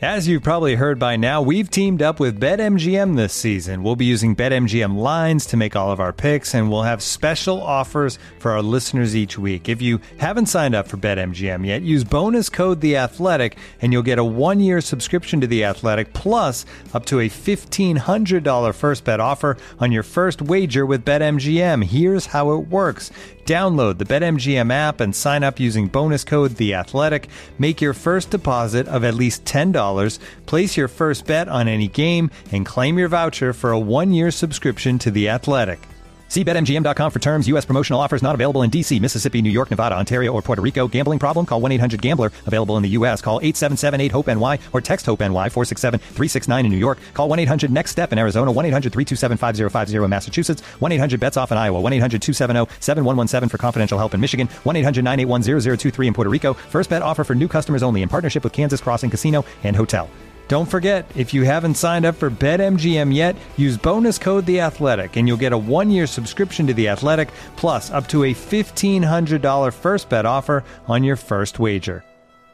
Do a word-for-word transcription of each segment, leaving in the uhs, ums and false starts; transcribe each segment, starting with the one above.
As you've probably heard by now, we've teamed up with BetMGM this season. We'll be using BetMGM lines to make all of our picks, and we'll have special offers for our listeners each week. If you haven't signed up for BetMGM yet, use bonus code The Athletic, and you'll get a one-year subscription to The Athletic, plus up to a fifteen hundred dollars first bet offer on your first wager with BetMGM. Here's how it works. Download the BetMGM app and sign up using bonus code The Athletic. Make your first deposit of at least ten dollars. Place your first bet on any game and claim your voucher for a one-year subscription to The Athletic. See Bet M G M dot com for terms. U S promotional offers not available in D C, Mississippi, New York, Nevada, Ontario, or Puerto Rico. Gambling problem? Call one eight hundred gambler. Available in the U S. Call eight seven seven eight hope N Y or text HOPE-NY four six seven three six nine in New York. Call one eight hundred next step in Arizona. one eight hundred three two seven five zero five zero in Massachusetts. one eight hundred bets off in Iowa. one eight hundred two seven zero seven one one seven for confidential help in Michigan. one eight hundred nine eight one zero zero two three in Puerto Rico. First bet offer for new customers only in partnership with Kansas Crossing Casino and Hotel. Don't forget, if you haven't signed up for BetMGM yet, use bonus code The Athletic, and you'll get a one-year subscription to The Athletic, plus up to a fifteen hundred dollars first bet offer on your first wager.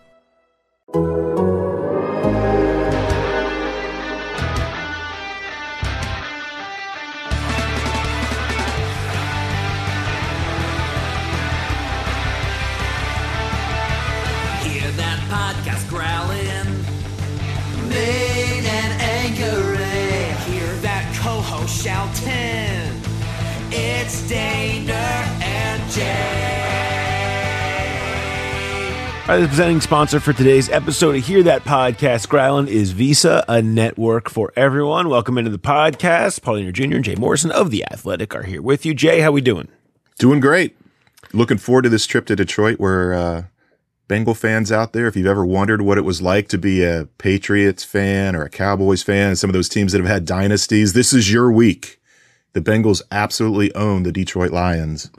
Hear that podcast growling. Main and angry. Hear that co-host shouting. It's Daner and Jay. All right, the presenting sponsor for today's episode of Hear That Podcast Growlin' is Visa, a network for everyone. Welcome into the podcast. Pauline Junior and Jay Morrison of The Athletic are here with you. Jay, how we doing? Doing great. Looking forward to this trip to Detroit where uh, Bengal fans out there, if you've ever wondered what it was like to be a Patriots fan or a Cowboys fan, some of those teams that have had dynasties, this is your week. The Bengals absolutely own the Detroit Lions.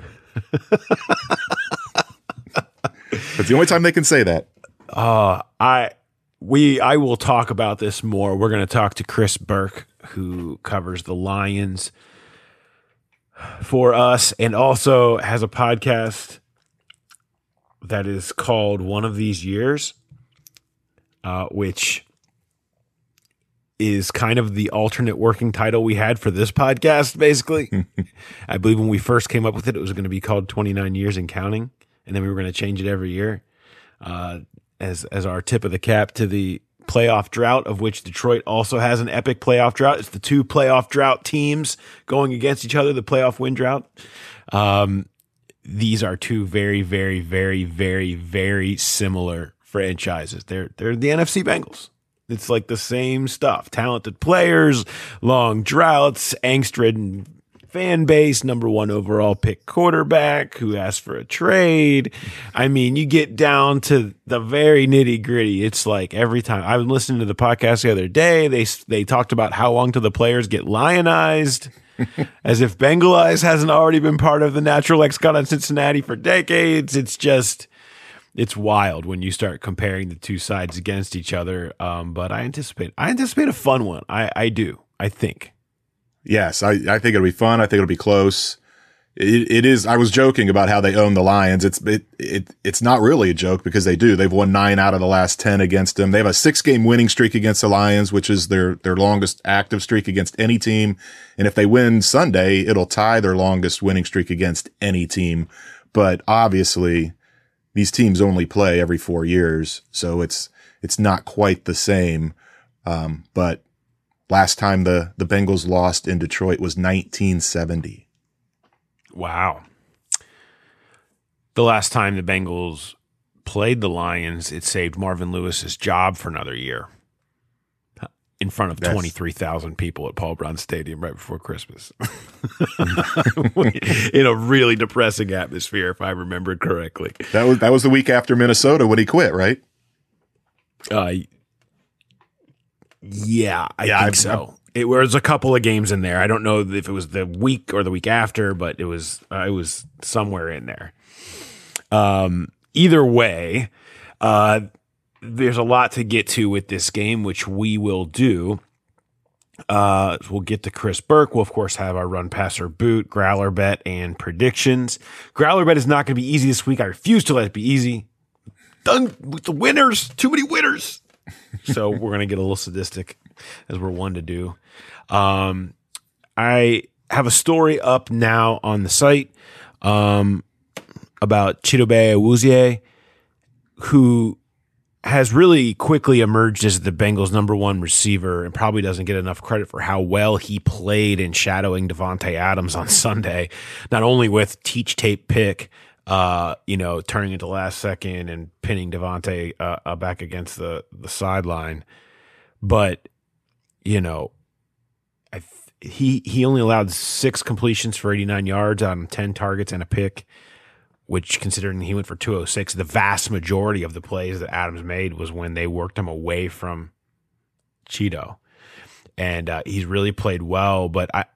That's the only time they can say that. Uh, I we I will talk about this more. We're going to talk to Chris Burke, who covers the Lions for us and also has a podcast that is called One of These Years, uh, which is kind of the alternate working title we had for this podcast, basically. I believe when we first came up with it, it was going to be called twenty-nine Years and Counting, and then we were going to change it every year uh, as, as our tip of the cap to the playoff drought, of which Detroit also has an epic playoff drought. It's the two playoff drought teams going against each other, the playoff win drought. Um, These are two very, very, very, very, very similar franchises. They're they're the N F C Bengals. It's like the same stuff. Talented players, long droughts, angst-ridden fan base, number one overall pick quarterback who asked for a trade. I mean, you get down to the very nitty-gritty. It's like every time. I was listening to the podcast the other day. They they talked about how long till the players get lionized. As if Bengalize hasn't already been part of the natural lexicon of Cincinnati for decades. It's just, it's wild when you start comparing the two sides against each other. Um, but I anticipate, I anticipate a fun one. I, I do. I think. Yes, I, I think it'll be fun. I think it'll be close. It, it is. I was joking about how they own the Lions. It's it, it it's not really a joke because they do. They've won nine out of the last ten against them. They have a six game winning streak against the Lions, which is their their longest active streak against any team. And if they win Sunday, it'll tie their longest winning streak against any team. But obviously, these teams only play every four years, so it's it's not quite the same. Um, but last time the the Bengals lost in Detroit was nineteen seventy. Wow. The last time the Bengals played the Lions, it saved Marvin Lewis's job for another year in front of twenty-three thousand people at Paul Brown Stadium right before Christmas. In a really depressing atmosphere, if I remember correctly. That was that was the week after Minnesota when he quit, right? Uh, yeah, I yeah, think I've, so. I've, It was a couple of games in there. I don't know if it was the week or the week after, but it was uh, it was somewhere in there. Um, either way, uh, there's a lot to get to with this game, which we will do. Uh, we'll get to Chris Burke. We'll, of course, have our run, passer, boot, growler bet, and predictions. Growler bet is not going to be easy this week. I refuse to let it be easy. Done with the winners. Too many winners. So we're going to get a little sadistic, as we're one to do. Um, I have a story up now on the site um, about Chidobe Awuzie, who has really quickly emerged as the Bengals' number one receiver and probably doesn't get enough credit for how well he played in shadowing Devontae Adams on Sunday, not only with teach tape pick, uh, you know, turning into last second and pinning Devontae uh, uh, back against the, the sideline, but, you know, I th- he, he only allowed six completions for eighty-nine yards on ten targets and a pick, which, considering he went for two oh six, the vast majority of the plays that Adams made was when they worked him away from Cheeto. And uh, he's really played well, but I,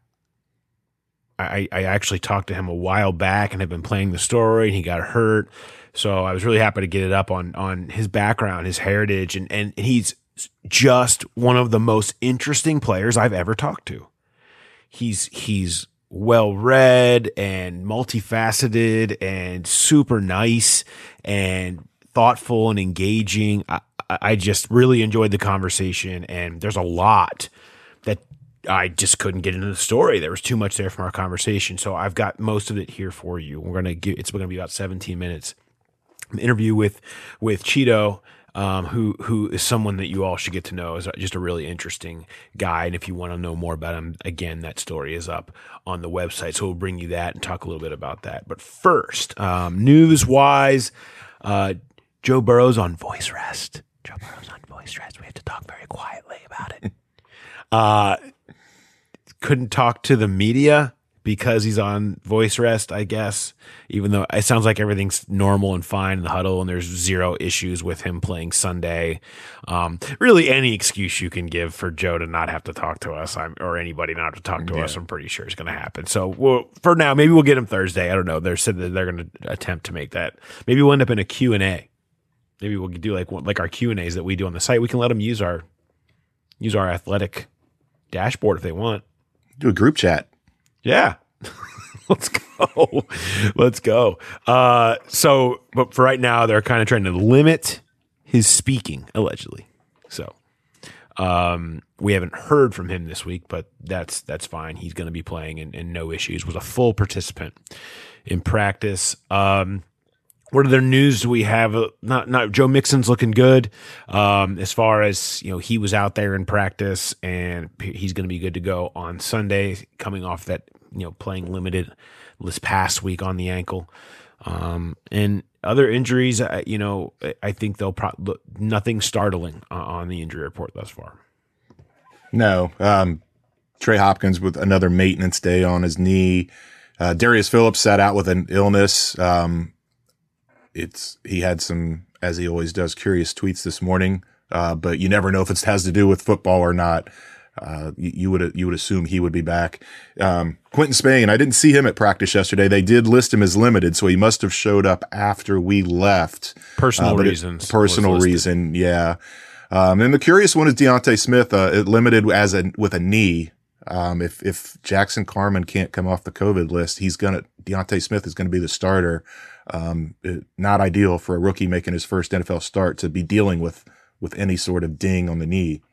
I I actually talked to him a while back and have been playing the story, and he got hurt. So I was really happy to get it up on on his background, his heritage, and, and he's just one of the most interesting players I've ever talked to. He's he's well-read and multifaceted and super nice and thoughtful and engaging. I, I just really enjoyed the conversation, and there's a lot that I just couldn't get into the story. There was too much there from our conversation, so I've got most of it here for you. We're gonna give it's going to be about seventeen minutes. An interview with with Cheeto. Um, who who is someone that you all should get to know, is just a really interesting guy. And if you want to know more about him, again, that story is up on the website. So we'll bring you that and talk a little bit about that. But first, um, news-wise, uh, Joe Burrow's on voice rest. Joe Burrow's on voice rest. We have to talk very quietly about it. uh, couldn't talk to the media because he's on voice rest, I guess, even though it sounds like everything's normal and fine in the huddle and there's zero issues with him playing Sunday. Um, really, any excuse you can give for Joe to not have to talk to us I'm, or anybody not have to talk to yeah. us, I'm pretty sure is going to happen. So we'll, for now, maybe we'll get him Thursday. I don't know. They said that they're going to attempt to make that. Maybe we'll end up in a Q and A. Maybe we'll do like like our Q and A's that we do on the site. We can let them use our use our athletic dashboard if they want. Do a group chat. Yeah. Let's go. Let's go. Uh, so, but for right now, they're kind of trying to limit his speaking, allegedly. So, um, we haven't heard from him this week, but that's that's fine. He's going to be playing and, and no issues. Was a full participant in practice. Um, what other news do we have? Uh, not not Joe Mixon's looking good. Um, as far as, you know, he was out there in practice and he's going to be good to go on Sunday, coming off that, you know, playing limited this past week on the ankle. Um, and other injuries, uh, you know, I think they'll probably nothing startling uh, on the injury report thus far. No. Um, Trey Hopkins with another maintenance day on his knee. Uh, Darius Phillips sat out with an illness. Um, it's, he had some, as he always does, curious tweets this morning. Uh, but you never know if it has to do with football or not. Uh, you, you would, you would assume he would be back. Um, Quentin Spain, I didn't see him at practice yesterday. They did list him as limited, so he must have showed up after we left. Personal uh, reasons. It, personal reason. Yeah. Um, and the curious one is Deontay Smith, uh, it limited as a, with a knee. Um, if, if Jackson Carman can't come off the COVID list, he's gonna, Deontay Smith is going to be the starter. Um, it, not ideal for a rookie making his first N F L start to be dealing with, with any sort of ding on the knee.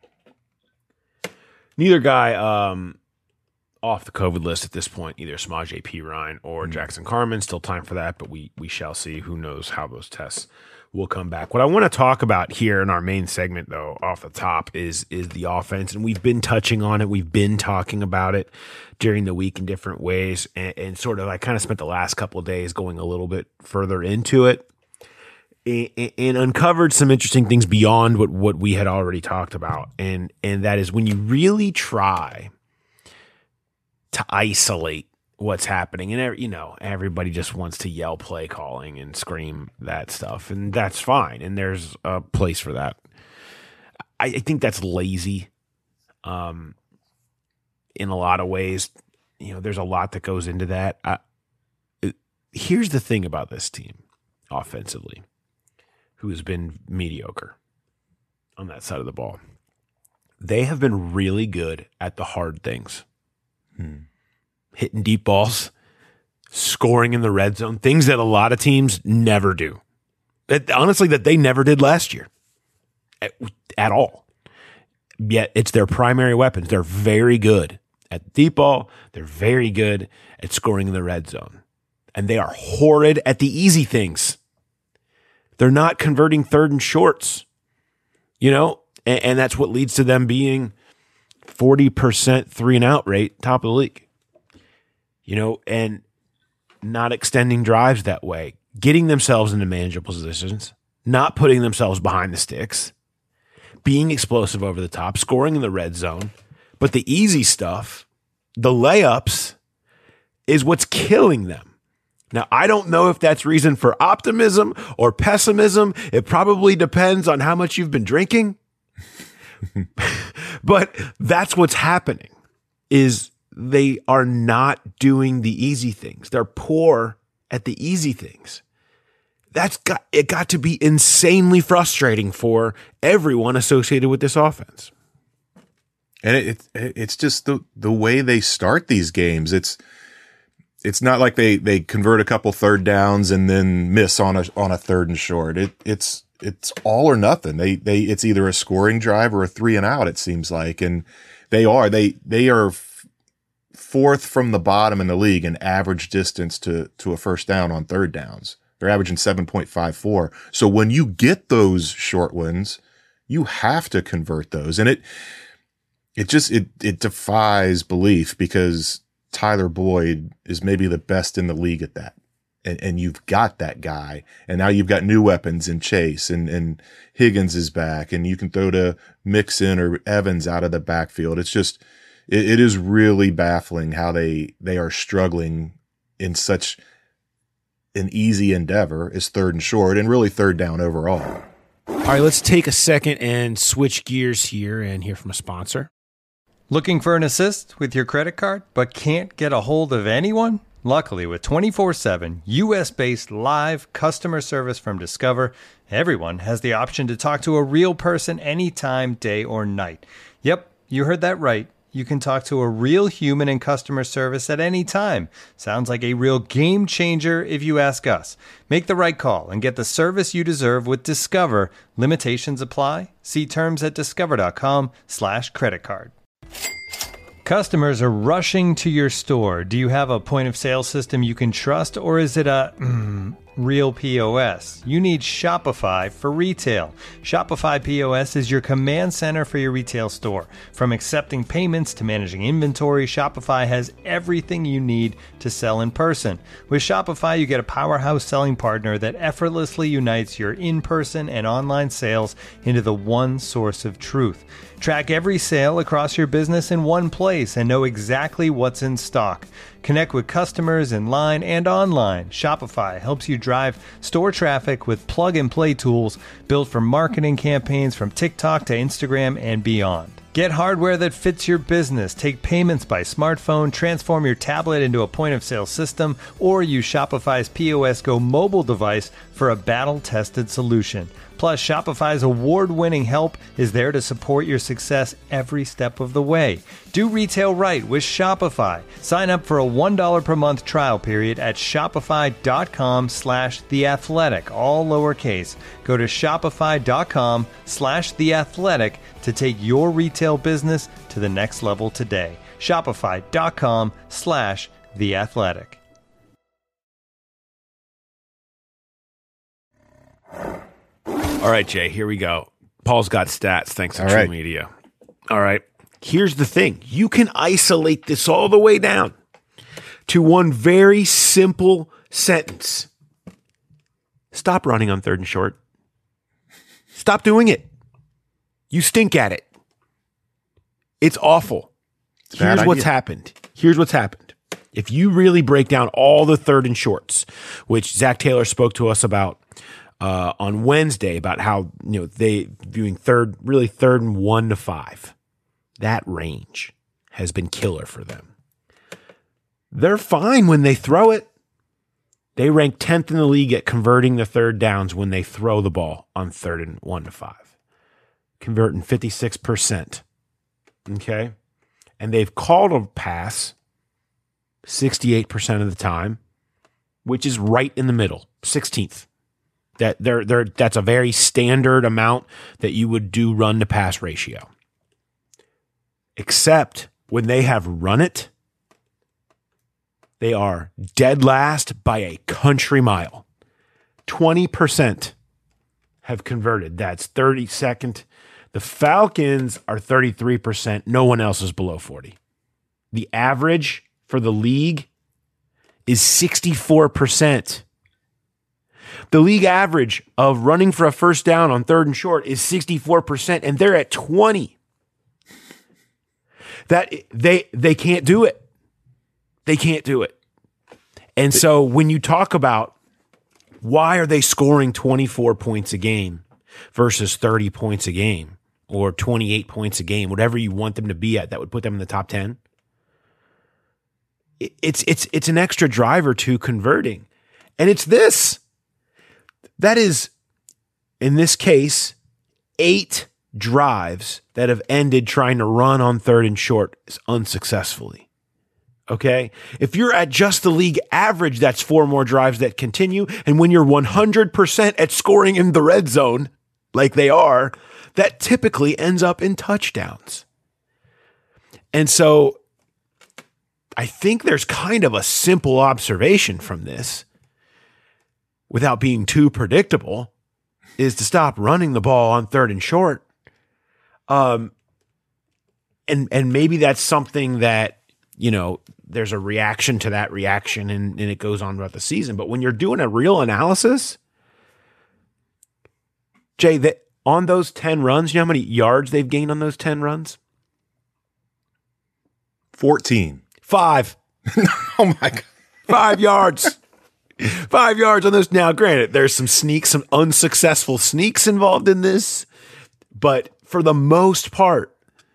Neither guy um, off the COVID list at this point, either Samaje Perine or mm-hmm. Jackson Carman. Still time for that, but we we shall see. Who knows how those tests will come back. What I want to talk about here in our main segment, though, off the top, is is the offense, and we've been touching on it. We've been talking about it during the week in different ways, and, and sort of I kind of spent the last couple of days going a little bit further into it. And uncovered some interesting things beyond what, what we had already talked about. And, and that is when you really try to isolate what's happening. And, you know, everybody just wants to yell play calling and scream that stuff. And that's fine. And there's a place for that. I, I think that's lazy um, in a lot of ways. You know, there's a lot that goes into that. I, it, here's the thing about this team offensively, who has been mediocre on that side of the ball. They have been really good at the hard things. Hmm. Hitting deep balls, scoring in the red zone, things that a lot of teams never do. That, honestly, that they never did last year. at all. Yet it's their primary weapons. They're very good at deep ball. They're very good at scoring in the red zone. And they are horrid at the easy things. They're not converting third and shorts, you know, and, and that's what leads to them being forty percent three and out rate, top of the league, you know, and not extending drives that way, getting themselves into manageable positions, not putting themselves behind the sticks, being explosive over the top, scoring in the red zone. But the easy stuff, the layups, is what's killing them. Now, I don't know if that's reason for optimism or pessimism. It probably depends on how much you've been drinking. But that's what's happening, is they are not doing the easy things. They're poor at the easy things. That's got, it got to be insanely frustrating for everyone associated with this offense. And it, it it's just the the way they start these games. It's it's not like they they convert a couple third downs and then miss on a on a third and short. It it's it's all or nothing. They they it's either a scoring drive or a three and out, it seems like, and they are they they are f- fourth from the bottom in the league in average distance to to a first down on third downs. They're averaging seven point five four. So when you get those short ones, you have to convert those, and it. It just, it, it defies belief, because Tyler Boyd is maybe the best in the league at that. And, and you've got that guy, and now you've got new weapons in Chase, and, and Higgins is back, and you can throw to Mixon or Evans out of the backfield. It's just, it, it is really baffling how they, they are struggling in such an easy endeavor as third and short, and really third down overall. All right, let's take a second and switch gears here and hear from a sponsor. Looking for an assist with your credit card, but can't get a hold of anyone? Luckily, with twenty-four seven U S-based live customer service from Discover, everyone has the option to talk to a real person anytime, day or night. Yep, you heard that right. You can talk to a real human in customer service at any time. Sounds like a real game changer if you ask us. Make the right call and get the service you deserve with Discover. Limitations apply. See terms at discover.com slash credit card. Customers are rushing to your store. Do you have a point of sale system you can trust, or is it a mm, real P O S? You need Shopify for retail. Shopify P O S is your command center for your retail store. From accepting payments to managing inventory, Shopify has everything you need to sell in person. With Shopify, you get a powerhouse selling partner that effortlessly unites your in-person and online sales into the one source of truth. Track every sale across your business in one place and know exactly what's in stock. Connect with customers in line and online. Shopify helps you drive store traffic with plug-and-play tools built for marketing campaigns from TikTok to Instagram and beyond. Get hardware that fits your business. Take payments by smartphone, transform your tablet into a point-of-sale system, or use Shopify's P O S Go mobile device for a battle-tested solution. Plus, Shopify's award-winning help is there to support your success every step of the way. Do retail right with Shopify. Sign up for a one dollar per month trial period at shopify.com slash theathletic, all lowercase. Go to shopify.com slash theathletic to take your retail business to the next level today. Shopify.com slash theathletic. All right, Jay, here we go. Paul's got stats thanks to All True right. Media. All right. Here's the thing. You can isolate this all the way down to one very simple sentence. Stop running on third and short. Stop doing it. You stink at it. It's awful. It's a bad Here's what's idea. happened. Here's what's happened. If you really break down all the third and shorts, which Zach Taylor spoke to us about uh, on Wednesday, about how, you know, they viewing third, really third and one to five, that range has been killer for them. They're fine when they throw it. They rank tenth in the league at converting the third downs when they throw the ball on third and one to five, converting fifty-six percent. Okay. And they've called a pass sixty-eight percent of the time, which is right in the middle, sixteenth. That they're, they're, that's a very standard amount that you would do run to pass ratio. Except when they have run it, they are dead last by a country mile. twenty percent have converted. That's thirty-second. The Falcons are thirty-three percent. No one else is below forty. The average for the league is sixty-four percent. The league average of running for a first down on third and short is sixty-four percent, and they're at twenty. That they they can't do it. They can't do it. And so when you talk about why are they scoring twenty-four points a game versus thirty points a game or twenty-eight points a game, whatever you want them to be at, that would put them in the top ten. It's it's it's an extra driver to converting. And it's this. That is, in this case, eight drives that have ended trying to run on third and short unsuccessfully. Okay? If you're at just the league average, that's four more drives that continue. And when you're one hundred percent at scoring in the red zone, like they are, that typically ends up in touchdowns. And so I think there's kind of a simple observation from this, without being too predictable, is to stop running the ball on third and short. Um, and and maybe that's something that, you know, there's a reaction to that reaction and, and it goes on throughout the season. But when you're doing a real analysis, Jay, that on those ten runs, you know how many yards they've gained on those ten runs? fourteen. Five. Oh my God. Five yards. Five yards on those. Now, granted, there's some sneaks, some unsuccessful sneaks involved in this, but for the most part,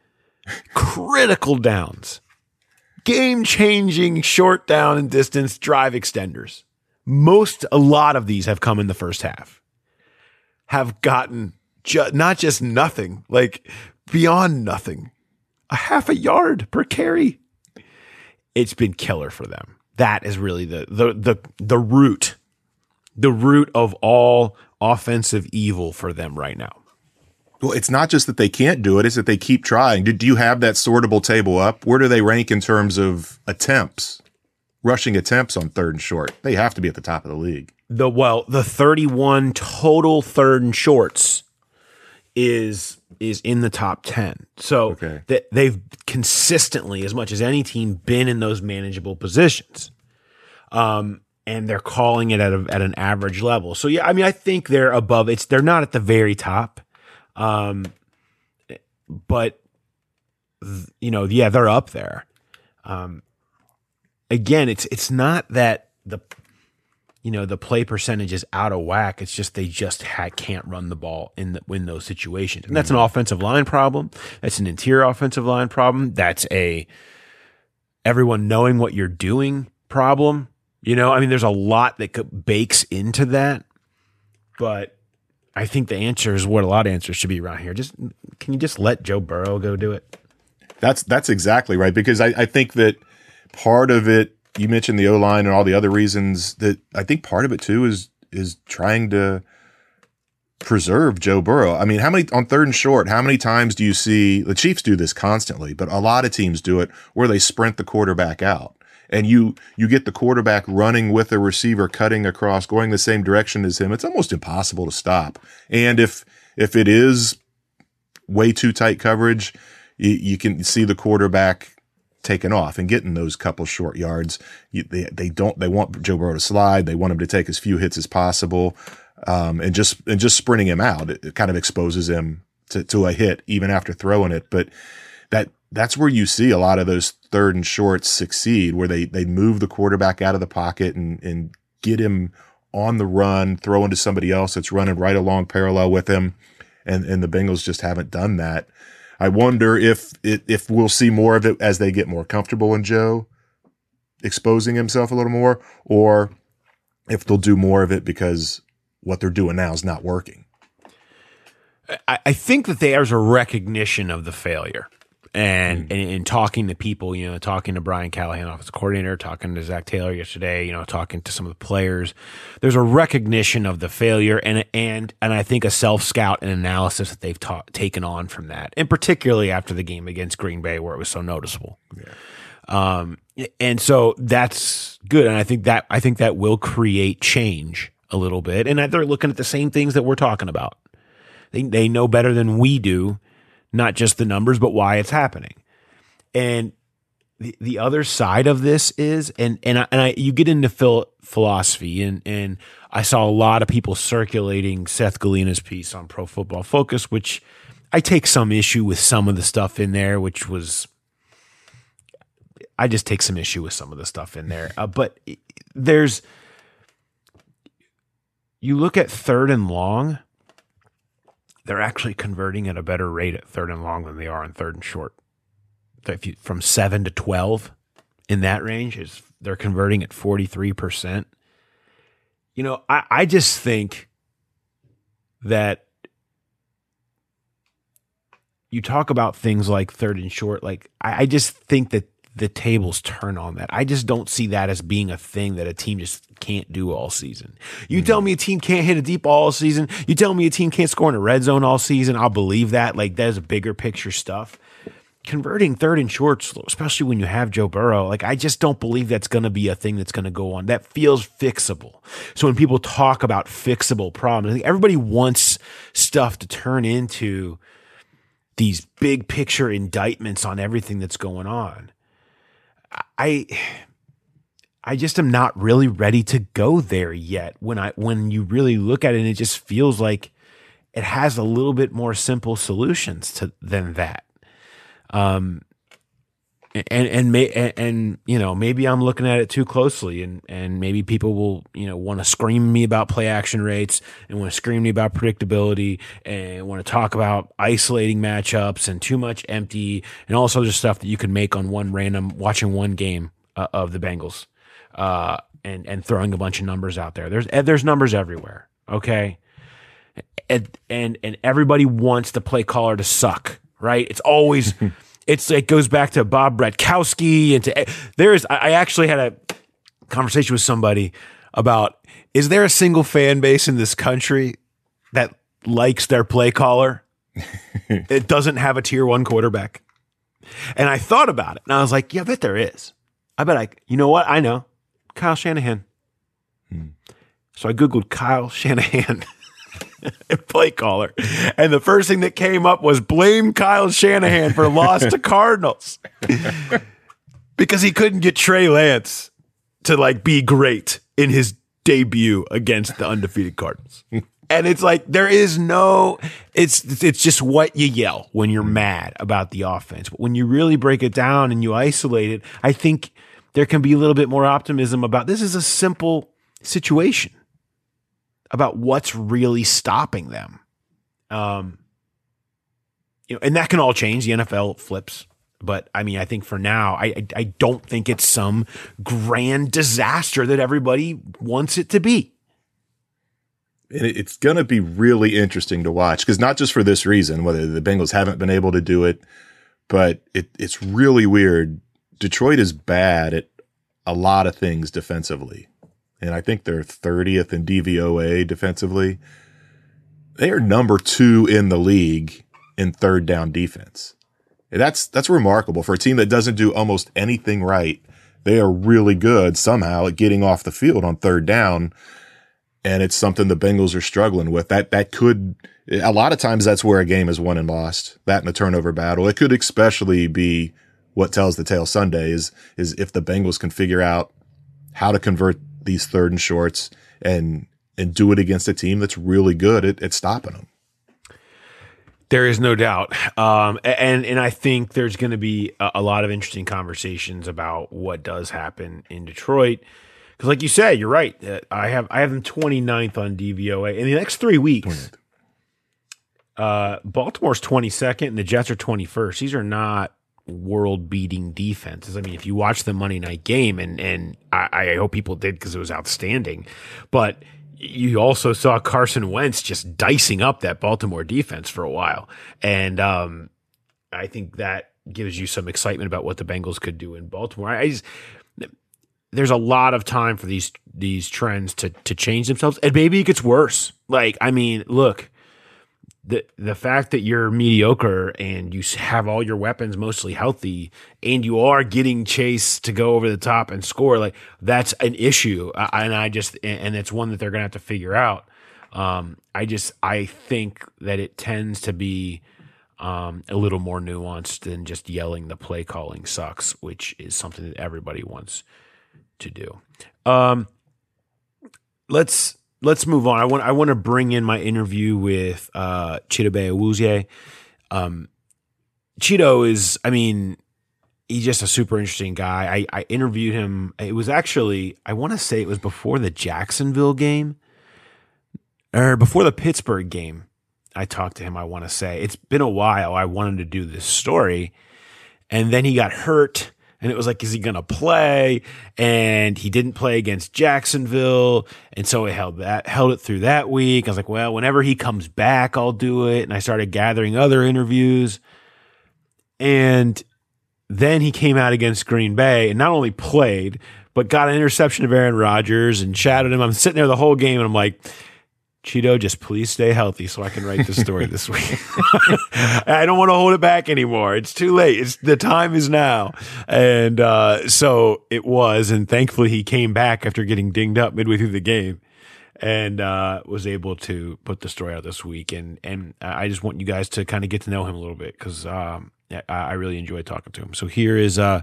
critical downs, game-changing short down and distance drive extenders. Most, a lot of these have come in the first half, have gotten ju- not just nothing, like beyond nothing, a half a yard per carry. It's been killer for them. That is really the the the the root, the root of all offensive evil for them right now. Well, it's not just that they can't do it; it's that they keep trying. Do, do you have that sortable table up? Where do they rank in terms of attempts, rushing attempts on third and short? They have to be at the top of the league. The well, the thirty-one total third and shorts is is in the top ten. So Okay. that they've consistently, as much as any team, been in those manageable positions. Um, and they're calling it at a, at an average level. So yeah, I mean, I think they're above. It's they're not at the very top, um, but th- you know, yeah, they're up there. Um, again, it's it's not that the you know the play percentage is out of whack. It's just they just ha- can't run the ball in the, in those situations, and that's an offensive line problem. That's an interior offensive line problem. That's a everyone knowing what you're doing problem. You know, I mean, there's a lot that could, bakes into that, but I think the answer is what a lot of answers should be around here. Just can you just let Joe Burrow go do it? That's that's exactly right, because I, I think that part of it, you mentioned the O-line and all the other reasons, that I think part of it too is is trying to preserve Joe Burrow. I mean, how many on third and short, how many times do you see the Chiefs do this constantly, but a lot of teams do it where they sprint the quarterback out. And you you get the quarterback running with a receiver, cutting across, going the same direction as him. It's almost impossible to stop. And if if it is way too tight coverage, you, you can see the quarterback taking off and getting those couple short yards. You, they they don't they want Joe Burrow to slide. They want him to take as few hits as possible, um, and just and just sprinting him out. It, it kind of exposes him to, to a hit even after throwing it. But that. That's where you see a lot of those third and shorts succeed, where they they move the quarterback out of the pocket and, and get him on the run, throw into somebody else that's running right along parallel with him. And and the Bengals just haven't done that. I wonder if it, if we'll see more of it as they get more comfortable in Joe exposing himself a little more, or if they'll do more of it because what they're doing now is not working. I, I think that there's a recognition of the failure. And, and and talking to people, you know, talking to Brian Callahan, offensive coordinator, talking to Zach Taylor yesterday, you know, talking to some of the players, there's a recognition of the failure and and and I think a self-scout and analysis that they've ta- taken on from that, and particularly after the game against Green Bay where it was so noticeable. Yeah. Um, and so that's good, and I think that I think that will create change a little bit, and they're looking at the same things that we're talking about. They they know better than we do. Not just the numbers, but why it's happening. And the the other side of this is, and and I, and I you get into phil, philosophy, and and I saw a lot of people circulating Seth Galina's piece on Pro Football Focus, which I take some issue with some of the stuff in there, which was I just take some issue with some of the stuff in there. Uh, but there's you look at third and long. They're actually converting at a better rate at third and long than they are on third and short. If you, from seven to twelve in that range, is they're converting at forty-three percent. You know, I, I just think that you talk about things like third and short. Like, I, I just think that the tables turn on that. I just don't see that as being a thing that a team just can't do all season. You mm-hmm. tell me a team can't hit a deep ball all season. You tell me a team can't score in a red zone all season. I'll believe that. Like, that's bigger picture stuff. Converting third and shorts, especially when you have Joe Burrow, like, I just don't believe that's going to be a thing that's going to go on. That feels fixable. So when people talk about fixable problems, I think everybody wants stuff to turn into these big picture indictments on everything that's going on. I I just am not really ready to go there yet. When I when you really look at it, it just feels like it has a little bit more simple solutions to than that. Um, and and may and, and you know maybe I'm looking at it too closely, and and maybe people will you know want to scream me about play action rates and want to scream me about predictability and want to talk about isolating matchups and too much empty and all sorts of stuff that you can make on one random watching one game uh, of the Bengals uh, and and throwing a bunch of numbers out there. There's there's numbers everywhere, okay, and and and everybody wants the play caller to suck, right? It's always. It's it goes back to Bob Bratkowski and to there is I actually had a conversation with somebody about, is there a single fan base in this country that likes their play caller? It doesn't have a tier one quarterback. And I thought about it and I was like, yeah, I bet there is. I bet I you know what? I know. Kyle Shanahan. Hmm. So I Googled Kyle Shanahan. Play caller, and the first thing that came up was blame Kyle Shanahan for loss to Cardinals because he couldn't get Trey Lance to like be great in his debut against the undefeated Cardinals. And it's like there is no it's it's just what you yell when you're mad about the offense, but when you really break it down and you isolate it, I think there can be a little bit more optimism about this is a simple situation about what's really stopping them. Um, you know, and that can all change. The N F L flips. But I mean, I think for now, I, I, I don't think it's some grand disaster that everybody wants it to be. And it's going to be really interesting to watch because not just for this reason, whether the Bengals haven't been able to do it, but it, it's really weird. Detroit is bad at a lot of things defensively. And I think they're thirtieth in D V O A defensively. They are number two in the league in third down defense. And that's that's remarkable for a team that doesn't do almost anything right. They are really good somehow at getting off the field on third down, and it's something the Bengals are struggling with. That that could a lot of times that's where a game is won and lost. That in the turnover battle, it could especially be what tells the tale Sunday is is if the Bengals can figure out how to convert these third and shorts and and do it against a team that's really good at, at stopping them. There is no doubt. Um, and, and I think there's going to be a, a lot of interesting conversations about what does happen in Detroit. Because like you said, you're right. Uh, I have I have them twenty-ninth on D V O A. In the next three weeks, uh, Baltimore's twenty-second and the Jets are twenty-first. These are not world-beating defenses. I mean, if you watch the Monday night game, and and I, I hope people did because it was outstanding, but you also saw Carson Wentz just dicing up that Baltimore defense for a while, and um, I think that gives you some excitement about what the Bengals could do in Baltimore. I, I just, there's a lot of time for these these trends to to change themselves, and maybe it gets worse. Like, I mean, look, the the fact that you're mediocre and you have all your weapons mostly healthy, and you are getting Chase to go over the top and score, like, that's an issue, I, and I just and it's one that they're gonna have to figure out. Um, I just I think that it tends to be um, a little more nuanced than just yelling the play calling sucks, which is something that everybody wants to do. Um, let's let's move on. I want I want to bring in my interview with uh, Chidobe Awuzie. Um, Chido is, I mean, he's just a super interesting guy. I, I interviewed him. It was actually, I want to say it was before the Jacksonville game or before the Pittsburgh game. I talked to him. I want to say it's been a while. I wanted to do this story, and then he got hurt. And it was like, is he going to play? And he didn't play against Jacksonville. And so I held that, held it through that week. I was like, well, whenever he comes back, I'll do it. And I started gathering other interviews. And then he came out against Green Bay and not only played, but got an interception of Aaron Rodgers and shadowed him. I'm sitting there the whole game and I'm like, Chido, just please stay healthy so I can write the story this week. I don't want to hold it back anymore. It's too late. It's the time is now. And uh, so it was. And thankfully he came back after getting dinged up midway through the game and uh, was able to put the story out this week. And, and I just want you guys to kind of get to know him a little bit because um, I, I really enjoyed talking to him. So here is uh,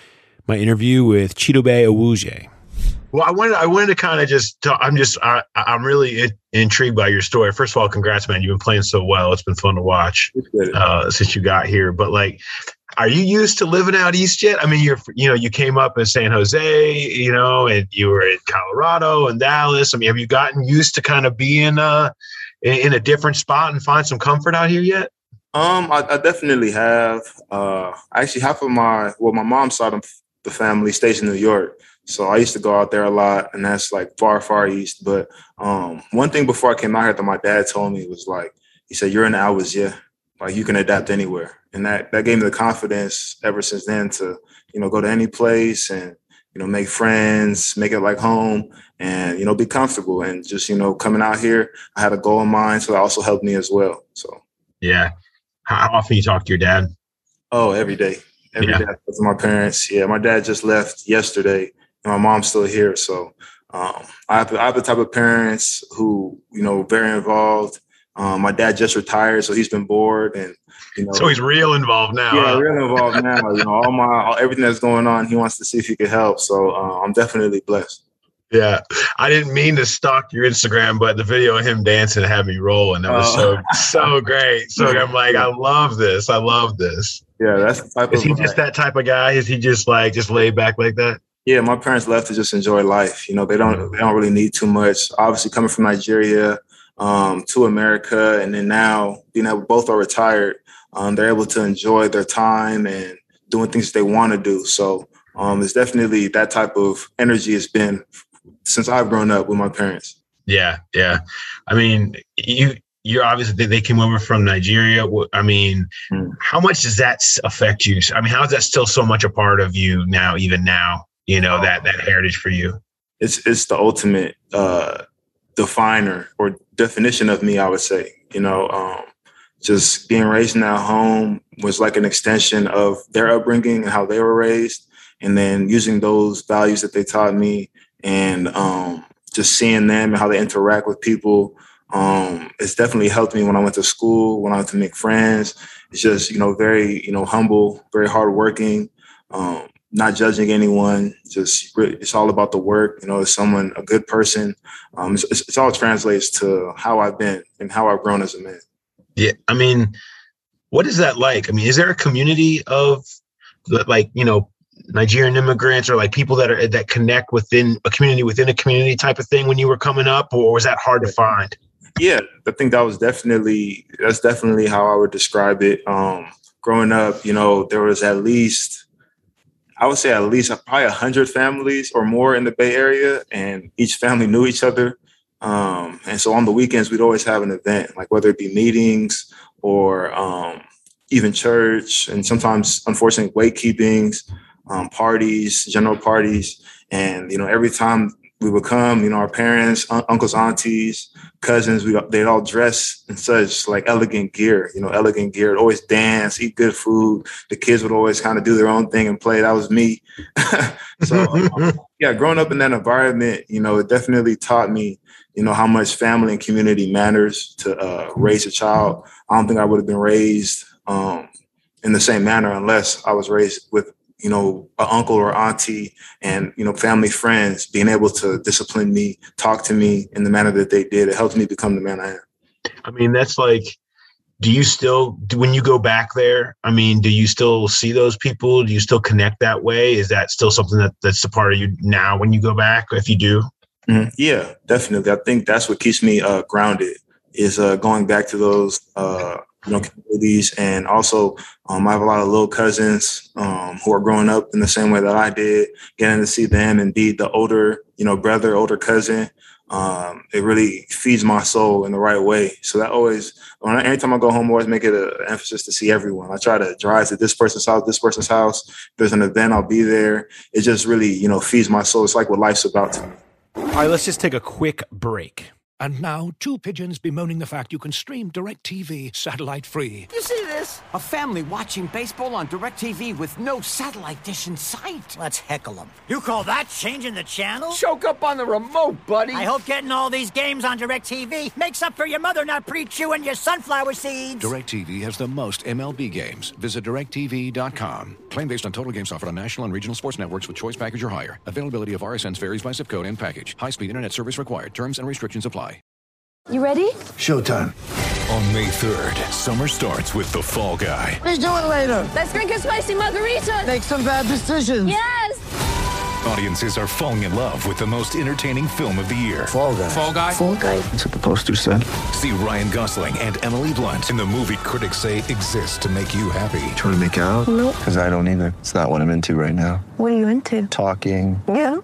my interview with Chidobe Awuzie. Well, I wanted I wanted to kind of just talk, I'm just I, I'm really in, intrigued by your story. First of all, congrats, man! You've been playing so well. It's been fun to watch uh, since you got here. But like, are you used to living out east yet? I mean, you're you know you came up in San Jose, you know, and you were in Colorado and Dallas. I mean, have you gotten used to kind of being uh, in, in a different spot and find some comfort out here yet? Um, I, I definitely have. Uh, actually, half of my well, my mom's side of the family stays in New York. So I used to go out there a lot, and that's like far, far east. But um, one thing before I came out here that my dad told me was like, he said, you're in the hours, yeah. Like you can adapt anywhere. And that, that gave me the confidence ever since then to, you know, go to any place and, you know, make friends, make it like home and, you know, be comfortable. And just, you know, coming out here, I had a goal in mind. So that also helped me as well. So, yeah. How often you talk to your dad? Oh, every day. Every yeah. day I talk to my parents. Yeah. My dad just left yesterday. My mom's still here. So um, I, have, I have the type of parents who, you know, very involved. Um, my dad just retired, so he's been bored. And, you know. So he's real involved now. Yeah, huh? real involved now. You know, all my, all, everything that's going on, he wants to see if he can help. So uh, I'm definitely blessed. Yeah. I didn't mean to stalk your Instagram, but the video of him dancing had me rolling. That was uh, so, so great. So I'm like, I love this. I love this. Yeah, that's the type Is of. Is he just that type of guy? Is he just like, just laid back like that? Yeah, my parents left to just enjoy life. You know, they don't they don't really need too much. Obviously, coming from Nigeria um, to America, and then now being able both are retired, um, they're able to enjoy their time and doing things they want to do. So um, it's definitely that type of energy has been since I've grown up with my parents. Yeah, yeah. I mean, you you're obviously they came over from Nigeria. I mean, mm. how much does that affect you? I mean, how is that still so much a part of you now, even now? You know, that that heritage for you. It's it's the ultimate uh, definer or definition of me, I would say. You know, um, just being raised in that home was like an extension of their upbringing and how they were raised. And then using those values that they taught me and um, just seeing them and how they interact with people. Um, it's definitely helped me when I went to school, when I went to make friends. It's just, you know, very, you know, humble, very hardworking. Um, not judging anyone, just really, it's all about the work. You know, as someone, a good person, um, it's, it's, it's all translates to how I've been and how I've grown as a man. Yeah. I mean, what is that like? I mean, is there a community of like, you know, Nigerian immigrants or like people that are, that connect within a community within a community type of thing when you were coming up, or was that hard to find? Yeah, I think that was definitely, that's definitely how I would describe it. Um, growing up, you know, there was at least, I would say at least probably a hundred families or more in the Bay Area, and each family knew each other. Um, and so on the weekends, we'd always have an event, like whether it be meetings or um, even church, and sometimes, unfortunately, weight keepings, um, parties, general parties. And, you know, every time we would come, you know, our parents, un- uncles, aunties, cousins, we they'd all dress in such like elegant gear, you know, elegant gear, They'd always dance, eat good food. The kids would always kind of do their own thing and play. That was me. So, um, yeah, growing up in that environment, you know, it definitely taught me, you know, how much family and community matters to uh, raise a child. I don't think I would have been raised um, in the same manner unless I was raised with, you know, an uncle or auntie and, you know, family friends being able to discipline me, talk to me in the manner that they did. It helped me become the man I am. I mean, that's like, do you still, do, when you go back there, I mean, do you still see those people? Do you still connect that way? Is that still something that, that's a part of you now when you go back, if you do? Mm-hmm. Yeah, definitely. I think that's what keeps me uh, grounded is uh, going back to those, uh, you know, communities. And also um, I have a lot of little cousins um, who are growing up in the same way that I did, getting to see them and be the older, you know, brother, older cousin. Um, it really feeds my soul in the right way. So that always, when I, anytime I go home, I always make it an emphasis to see everyone. I try to drive to this person's house, this person's house. If there's an event, I'll be there. It just really, you know, feeds my soul. It's like what life's about to me. All right, let's just take a quick break. And now, two pigeons bemoaning the fact you can stream DirecTV satellite-free. You see this? A family watching baseball on DirecTV with no satellite dish in sight. Let's heckle them. You call that changing the channel? Choke up on the remote, buddy. I hope getting all these games on DirecTV makes up for your mother not pre-chewing your sunflower seeds. DirecTV has the most M L B games. Visit direct T V dot com. Claim based on total games offered on national and regional sports networks with choice package or higher. Availability of R S Ns varies by zip code and package. High-speed internet service required. Terms and restrictions apply. You ready? Showtime. On May third, summer starts with The Fall Guy. Let's do it later. Let's drink a spicy margarita. Make some bad decisions. Yes. Audiences are falling in love with the most entertaining film of the year. Fall Guy. Fall Guy. Fall Guy. That's what the poster said. See Ryan Gosling and Emily Blunt in the movie critics say exists to make you happy. Trying to make it out? Nope. Because I don't either. It's not what I'm into right now. What are you into? Talking. Yeah.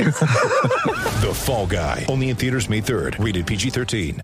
The Fall Guy. Only in theaters May third. Rated P G thirteen.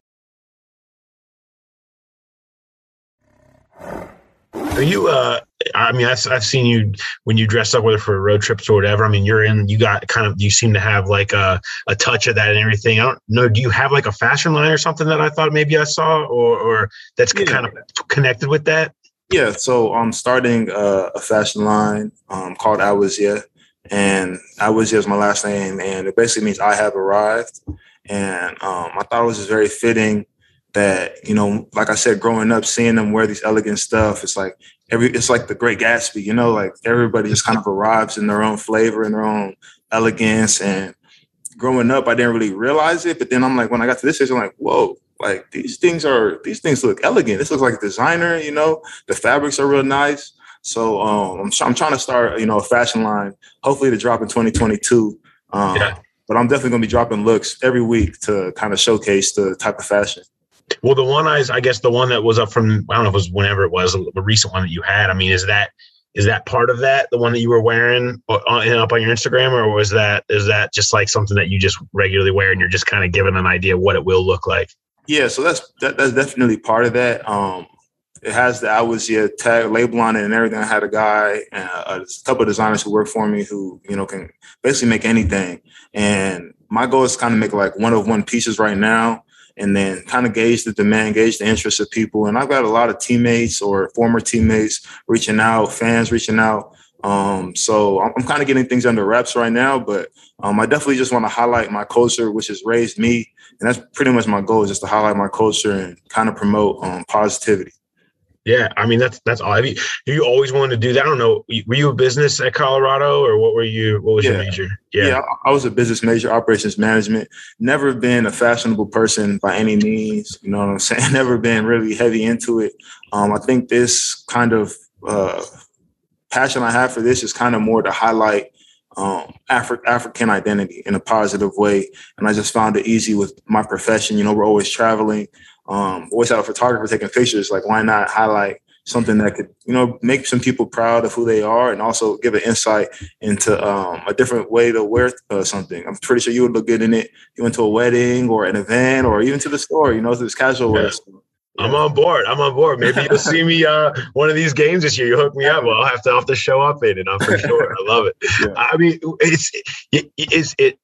Are you, uh, I mean, I've, I've seen you when you dress up, whether for road trips or whatever. I mean, you're in, you got kind of, you seem to have like a, a touch of that and everything. I don't know. Do you have like a fashion line or something that I thought maybe I saw or, or that's yeah. kind of connected with that? Yeah. So I'm starting uh, a fashion line um, called Awizia, and Awizia is my last name. And it basically means I have arrived. And um, I thought it was just very fitting that, you know, like I said, growing up, seeing them wear these elegant stuff, it's like every, it's like the Great Gatsby, you know, like everybody just kind of arrives in their own flavor and their own elegance. And growing up, I didn't really realize it. But then I'm like, when I got to this age, I'm like, whoa, like these things are, these things look elegant. This looks like a designer, you know, the fabrics are real nice. So um, I'm, I'm trying to start, you know, a fashion line, hopefully to drop in twenty twenty-two. Um, yeah. But I'm definitely going to be dropping looks every week to kind of showcase the type of fashion. Well, the one I, I guess the one that was up from, I don't know if it was whenever it was, the recent one that you had. I mean, is that is that part of that, the one that you were wearing on, up on your Instagram, or was that is that just like something that you just regularly wear and you're just kind of giving an idea of what it will look like? Yeah, so that's that, that's definitely part of that. Um, it has the Awizia tag label on it and everything. I had a guy, uh, a couple of designers who work for me who, you know, can basically make anything. And my goal is to kind of make like one of one pieces right now, and then kind of gauge the demand, gauge the interest of people. And I've got a lot of teammates or former teammates reaching out, fans reaching out. Um, so I'm, I'm kind of getting things under wraps right now, but um, I definitely just want to highlight my culture, which has raised me. And that's pretty much my goal, is just to highlight my culture and kind of promote um, positivity. Yeah, I mean, that's that's all. Have you, have you always wanted to do that? I don't know. Were you a business at Colorado, or what were you? What was yeah. your major? Yeah. yeah, I was a business major, operations management. Never been a fashionable person by any means. You know what I'm saying? Never been really heavy into it. Um, I think this kind of uh, passion I have for this is kind of more to highlight um, Afri- African identity in a positive way. And I just found it easy with my profession. You know, we're always traveling. Um, always have a photographer taking pictures. Like, why not highlight something that could, you know, make some people proud of who they are, and also give an insight into um, a different way to wear uh, something. I'm pretty sure you would look good in it. You went to a wedding or an event or even to the store, you know, to this casual yeah. wear. So, I'm on board. I'm on board. Maybe you'll see me uh, one of these games this year. You hook me up. Well, I'll have to I'll have to show up in it. I'm for sure. I love it. Yeah. I mean, it's it, it's it.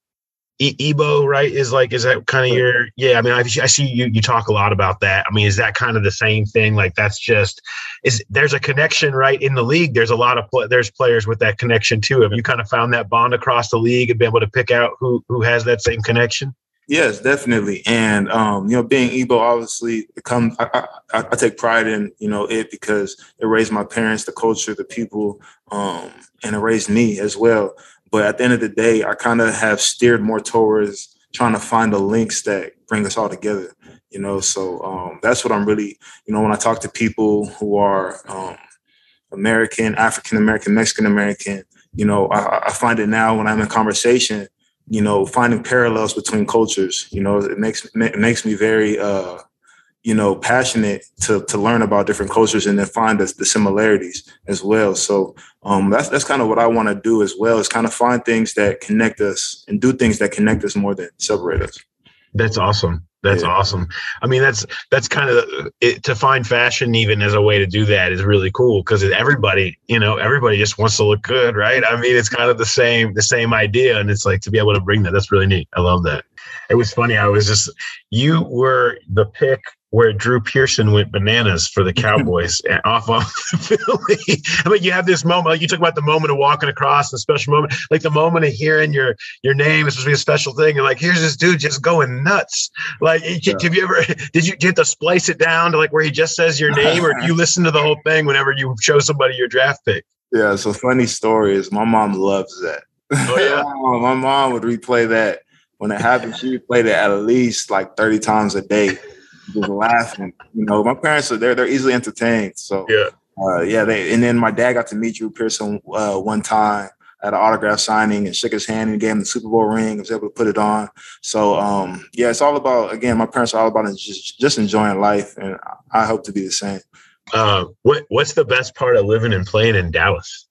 Ebo, right? Is like, is that kind of your, yeah. I mean, I, I see you, you talk a lot about that. I mean, is that kind of the same thing? Like, that's just, is there's a connection, right? In the league, there's a lot of, pl- there's players with that connection too. Have you kind of found that bond across the league and been able to pick out who, who has that same connection? Yes, definitely. And, um, you know, being Ebo, obviously, it comes, I, I, I take pride in, you know, it because it raised my parents, the culture, the people, um, and it raised me as well. But at the end of the day, I kind of have steered more towards trying to find the links that bring us all together, you know. So um, that's what I'm really, you know, when I talk to people who are um, American, African-American, Mexican-American, you know, I, I find it now when I'm in conversation, you know, finding parallels between cultures, you know, it makes it makes me very, uh, you know, passionate to to learn about different cultures and then find the, the similarities as well. So um, that's that's kind of what I want to do as well, is kind of find things that connect us and do things that connect us more than separate us. That's awesome. That's yeah. awesome. I mean, that's that's kind of it, to find fashion even as a way to do that is really cool because everybody, you know, everybody just wants to look good, right? I mean, it's kind of the same the same idea, and it's like to be able to bring that. That's really neat. I love that. It was funny. I was just you were the pick where Drew Pearson went bananas for the Cowboys and off of Philly. I mean, you have this moment, like you talk about the moment of walking across, the special moment, like the moment of hearing your your name is supposed to be a special thing. And like, here's this dude just going nuts. Like, yeah. have you ever, did you get to splice it down to like where he just says your name, or do you listen to the whole thing whenever you show somebody your draft pick? Yeah, so funny story is my mom loves that. Oh, yeah? My mom would replay that. When it happened, she replayed it at least like thirty times a day. Just laughing, you know. My parents are they're they're easily entertained. So yeah, uh, yeah. They and then my dad got to meet Drew Pearson uh, one time at an autograph signing and shook his hand and gave him the Super Bowl ring. I was able to put it on. So um, yeah, it's all about again. My parents are all about just just enjoying life, and I hope to be the same. Uh, what what's the best part of living and playing in Dallas?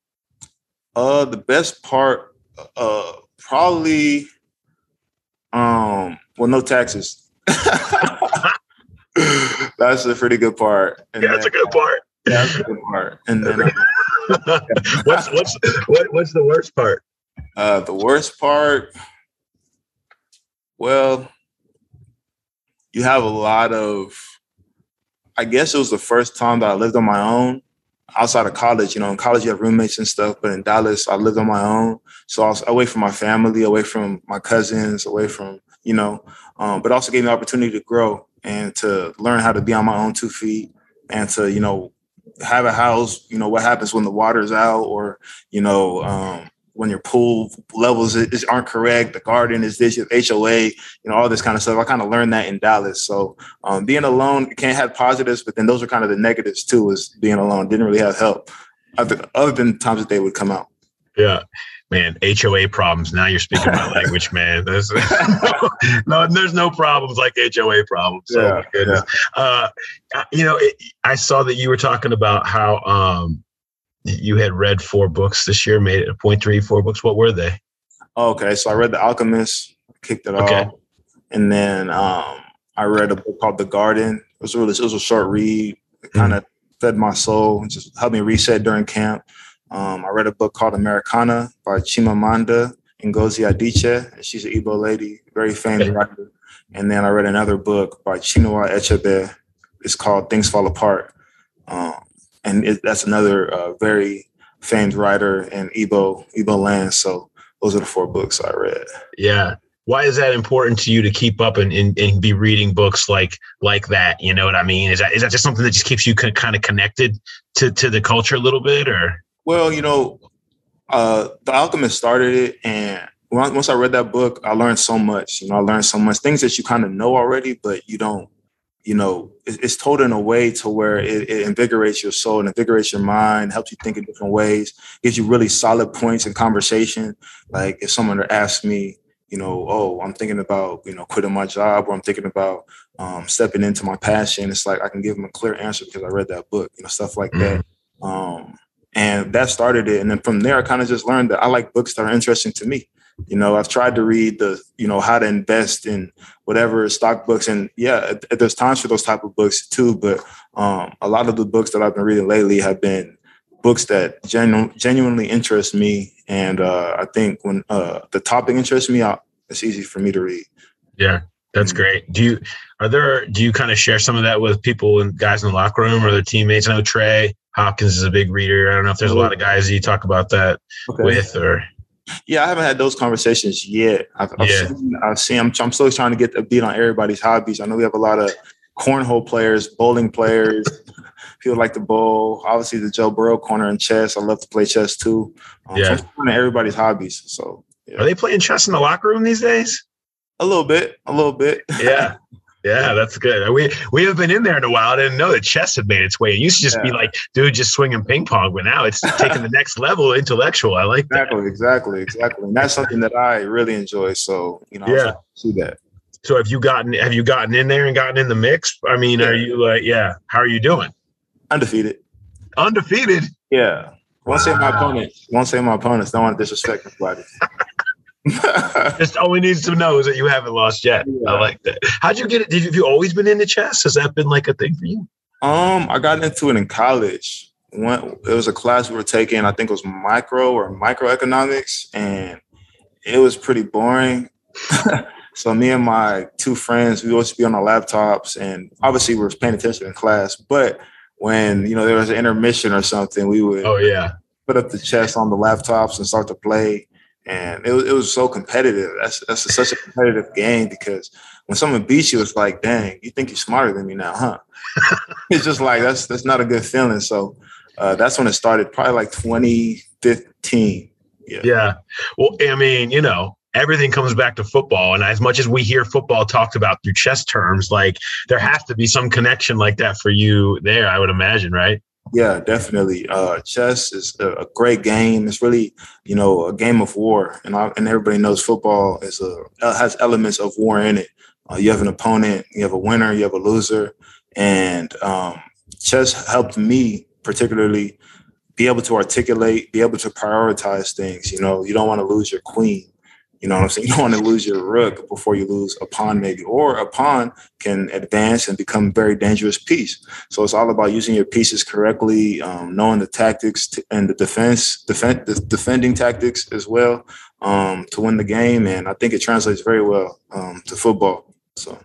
Uh, the best part, uh, probably, um, well, no taxes. That's a pretty good part. And yeah, that's then, a good part. Yeah, that's a good part. And then, uh, what's what's what, what's the worst part? Uh, the worst part, well, you have a lot of. I guess it was the first time that I lived on my own outside of college. You know, in college you have roommates and stuff, but in Dallas I lived on my own, so I was away from my family, away from my cousins, away from you know, um, but also gave me the opportunity to grow and to learn how to be on my own two feet and to, you know, have a house, you know, what happens when the water's out or, you know, um, when your pool levels is, aren't correct, the garden is this, your H O A, you know, all this kind of stuff. I kind of learned that in Dallas. So um, being alone can't have positives, but then those are kind of the negatives too, is being alone. Didn't really have help other, other than times that they would come out. Yeah. Man, H O A problems. Now you're speaking my language, man. There's no, no, there's no problems like H O A problems. So, yeah, my goodness. Yeah. Uh, you know, it, I saw that you were talking about how um, you had read four books this year, made it a point three, four books. What were they? Okay, so I read The Alchemist, kicked it okay. off. And then um, I read a book called The Garden. It was really, it was a short read. It kind of mm-hmm. fed my soul and just helped me reset during camp. Um, I read a book called Americana by Chimamanda Ngozi Adichie. She's an Igbo lady, very famous writer. And then I read another book by Chinua Achebe. It's called Things Fall Apart. Um, and it, that's another uh, very famed writer in Igbo, Igbo land. So those are the four books I read. Yeah. Why is that important to you to keep up and, and, and be reading books like like that? You know what I mean? Is that is that just something that just keeps you kind of connected to, to the culture a little bit, or? Well, you know, uh, The Alchemist started it, and once I read that book, I learned so much. You know, I learned so much things that you kind of know already, but you don't. You know, it's told in a way to where it, it invigorates your soul and invigorates your mind, helps you think in different ways, gives you really solid points in conversation. Like if someone asks me, you know, oh, I'm thinking about, you know, quitting my job, or I'm thinking about um, stepping into my passion. It's like I can give them a clear answer because I read that book, you know, stuff like mm-hmm. that. Um, And that started it. And then from there, I kind of just learned that I like books that are interesting to me. You know, I've tried to read the, you know, how to invest in whatever stock books. And yeah, there's times for those type of books too. But um, a lot of the books that I've been reading lately have been books that genu- genuinely interest me. And uh, I think when uh, the topic interests me, I'll, it's easy for me to read. Yeah, that's mm-hmm. great. Do you, are there, do you kind of share some of that with people and guys in the locker room or their teammates? I know Trey Hopkins is a big reader. I don't know if there's a lot of guys that you talk about that okay. with or. Yeah, I haven't had those conversations yet. I've, I've yeah. seen, I've seen, I'm, I'm still trying to get a beat on everybody's hobbies. I know we have a lot of cornhole players, bowling players, people like to bowl. Obviously, the Joe Burrow corner and chess. I love to play chess too. Um, yeah. So I'm everybody's hobbies. So, yeah. Are they playing chess in the locker room these days? A little bit, a little bit. Yeah. Yeah, that's good. We we have been in there in a while. I didn't know that chess had made its way. It used to just yeah. be like, dude, just swinging ping pong. But now it's taking the next level intellectual. I like exactly, that. Exactly, exactly. And that's something that I really enjoy. So, you know, yeah. I see that. So have you gotten have you gotten in there and gotten in the mix? I mean, yeah. are you like, yeah, how are you doing? Undefeated. Undefeated? Yeah. Won't wow. say my opponents. Won't say my opponents. Don't want to disrespect anybody. Just all we need to know is that you haven't lost yet. Yeah. I like that. How'd you get it? Did you, have you always been into chess? Has that been like a thing for you? Um, I got into it in college. One, it was a class we were taking. I think it was micro or microeconomics, and it was pretty boring. So me and my two friends, we always be on our laptops, and obviously we were paying attention in class. But when you know there was an intermission or something, we would oh yeah put up the chess on the laptops and start to play. And it was, it was so competitive. That's that's a, such a competitive game because when someone beats you, it's like, dang, you think you're smarter than me now, huh? It's just like, that's that's not a good feeling. So uh, that's when it started, probably like twenty fifteen. Yeah. Yeah. Well, I mean, you know, everything comes back to football. And as much as we hear football talked about through chess terms, like there has to be some connection like that for you there, I would imagine, right? Yeah, definitely. Uh, chess is a, a great game. It's really, you know, a game of war, and I, and everybody knows football is a has elements of war in it. Uh, you have an opponent, you have a winner, you have a loser, and um, chess helped me particularly be able to articulate, be able to prioritize things. You know, you don't want to lose your queen. You know what I'm saying? You don't want to lose your rook before you lose a pawn, maybe. Or a pawn can advance and become a very dangerous piece. So it's all about using your pieces correctly, um, knowing the tactics to, and the defense, defend, the defending tactics as well um, to win the game. And I think it translates very well um, to football. So,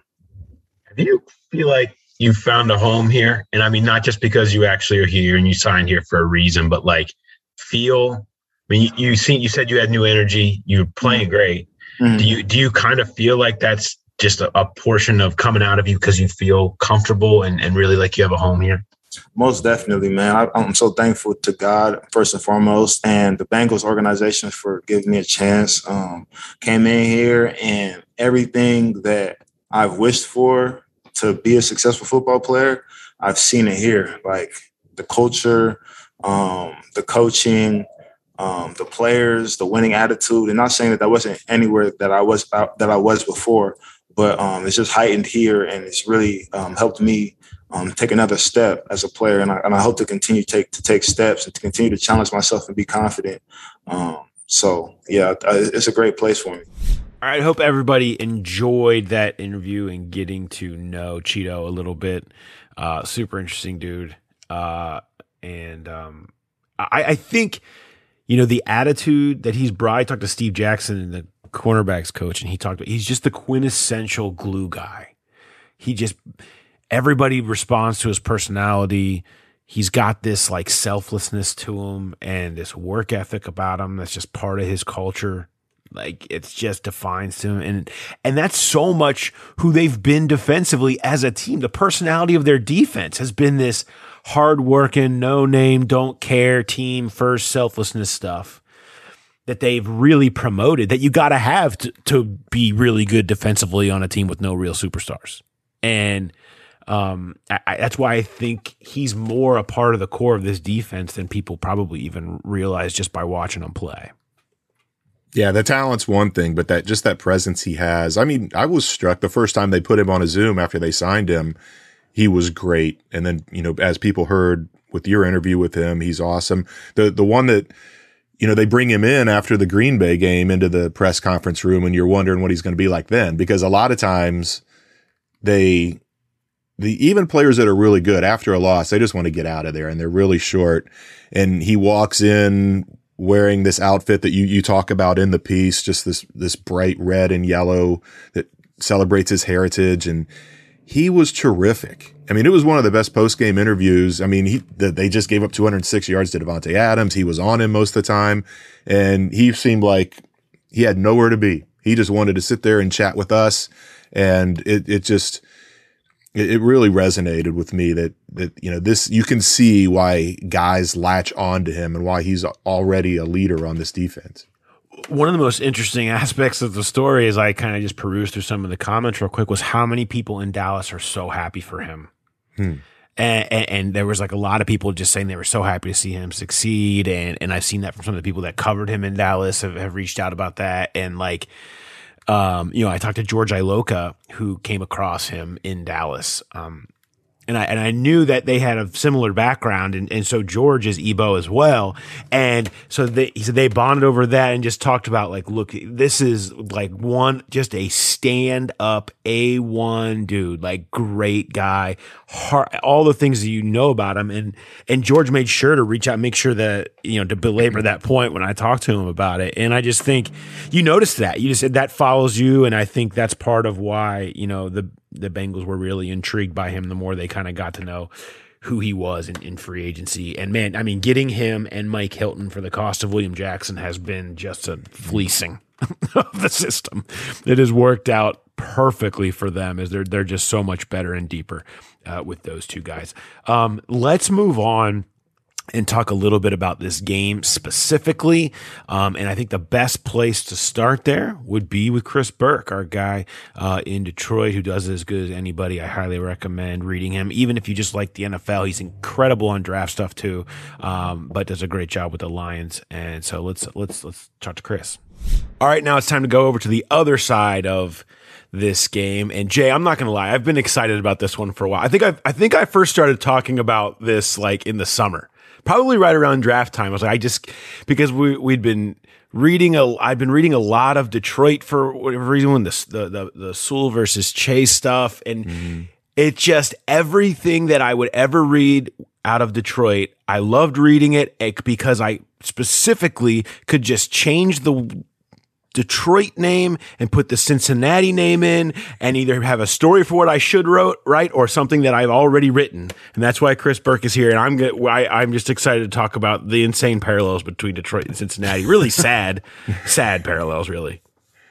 do you feel like you found a home here? And I mean, not just because you actually are here and you signed here for a reason, but like feel. I mean, you, you seen you said you had new energy. You're playing great. Mm-hmm. Do you do you kind of feel like that's just a, a portion of coming out of you because you feel comfortable and, and really like you have a home here? Most definitely, man. I, I'm so thankful to God first and foremost, and the Bengals organization for giving me a chance. Um, came in here, and everything that I've wished for to be a successful football player, I've seen it here. Like the culture, um, the coaching. Um, the players, the winning attitude, and not saying that that wasn't anywhere that I was uh, that I was before, but um, it's just heightened here, and it's really um, helped me um, take another step as a player, and I, and I hope to continue take to take steps and to continue to challenge myself and be confident. Um, so yeah, it's a great place for me. All right, I hope everybody enjoyed that interview and getting to know Cheeto a little bit. Uh, super interesting dude, uh, and um, I, I think. You know, the attitude that he's brought. I talked to Steve Jackson and the cornerbacks coach, and he talked about he's just the quintessential glue guy. He just, everybody responds to his personality. He's got this like selflessness to him and this work ethic about him that's just part of his culture. Like it's just defines him. And, and that's so much who they've been defensively as a team. The personality of their defense has been this hard-working, no-name, don't care team first selflessness stuff that they've really promoted that you got to have to be really good defensively on a team with no real superstars. And um, I, I, that's why I think he's more a part of the core of this defense than people probably even realize just by watching him play. Yeah, the talent's one thing, but that just that presence he has. I mean, I was struck the first time they put him on a Zoom after they signed him. He was great. And then, you know, as people heard with your interview with him, he's awesome. The the one that you know, they bring him in after the Green Bay game into the press conference room, and you're wondering what he's going to be like then, because a lot of times they, the even players that are really good after a loss, they just want to get out of there and they're really short. And he walks in wearing this outfit that you, you talk about in the piece, just this, this bright red and yellow that celebrates his heritage. And he was terrific. I mean, it was one of the best post-game interviews. I mean, he, they just gave up two hundred six yards to Devontae Adams. He was on him most of the time, and he seemed like he had nowhere to be. He just wanted to sit there and chat with us, and it, it just, it, it really resonated with me that, that, you know, this, you can see why guys latch on to him and why he's already a leader on this defense. One of the most interesting aspects of the story, as I kind of just perused through some of the comments real quick, was how many people in Dallas are so happy for him. Hmm. And, and, and there was like a lot of people just saying they were so happy to see him succeed. And, and I've seen that from some of the people that covered him in Dallas have, have reached out about that. And like, um, you know, I talked to George Iloka, who came across him in Dallas. Um, And I, and I knew that they had a similar background. And, and so George is Ebo as well. And so they, he said they bonded over that and just talked about like, look, this is like one, just a stand up A one dude, like great guy, heart, all the things that you know about him. And, and George made sure to reach out and make sure that, you know, to belabor that point when I talked to him about it. And I just think you noticed that you just said that follows you. And I think that's part of why, you know, the, the Bengals were really intrigued by him the more they kind of got to know who he was in, in free agency. And man, I mean, getting him and Mike Hilton for the cost of William Jackson has been just a fleecing of the system. It has worked out perfectly for them as they're, they're just so much better and deeper uh, with those two guys. Um, let's move on and talk a little bit about this game specifically. Um, and I think the best place to start there would be with Chris Burke, our guy uh, in Detroit who does it as good as anybody. I highly recommend reading him. Even if you just like the N F L, he's incredible on draft stuff too, um, but does a great job with the Lions. And so let's let's let's talk to Chris. All right, now it's time to go over to the other side of this game. And Jay, I'm not going to lie, I've been excited about this one for a while. I think I I think I first started talking about this like in the summer. Probably right around draft time. I was like, I just, because we, we'd been reading, a, I'd been reading a lot of Detroit for whatever reason, when the, the, the, the Sewell versus Chase stuff. And mm-hmm. it just, everything that I would ever read out of Detroit, I loved reading it because I specifically could just change the Detroit name and put the Cincinnati name in and either have a story for what I should wrote, write or something that I've already written. And that's why Chris Burke is here. And I'm get, I, I'm just excited to talk about the insane parallels between Detroit and Cincinnati. Really sad, sad parallels, really.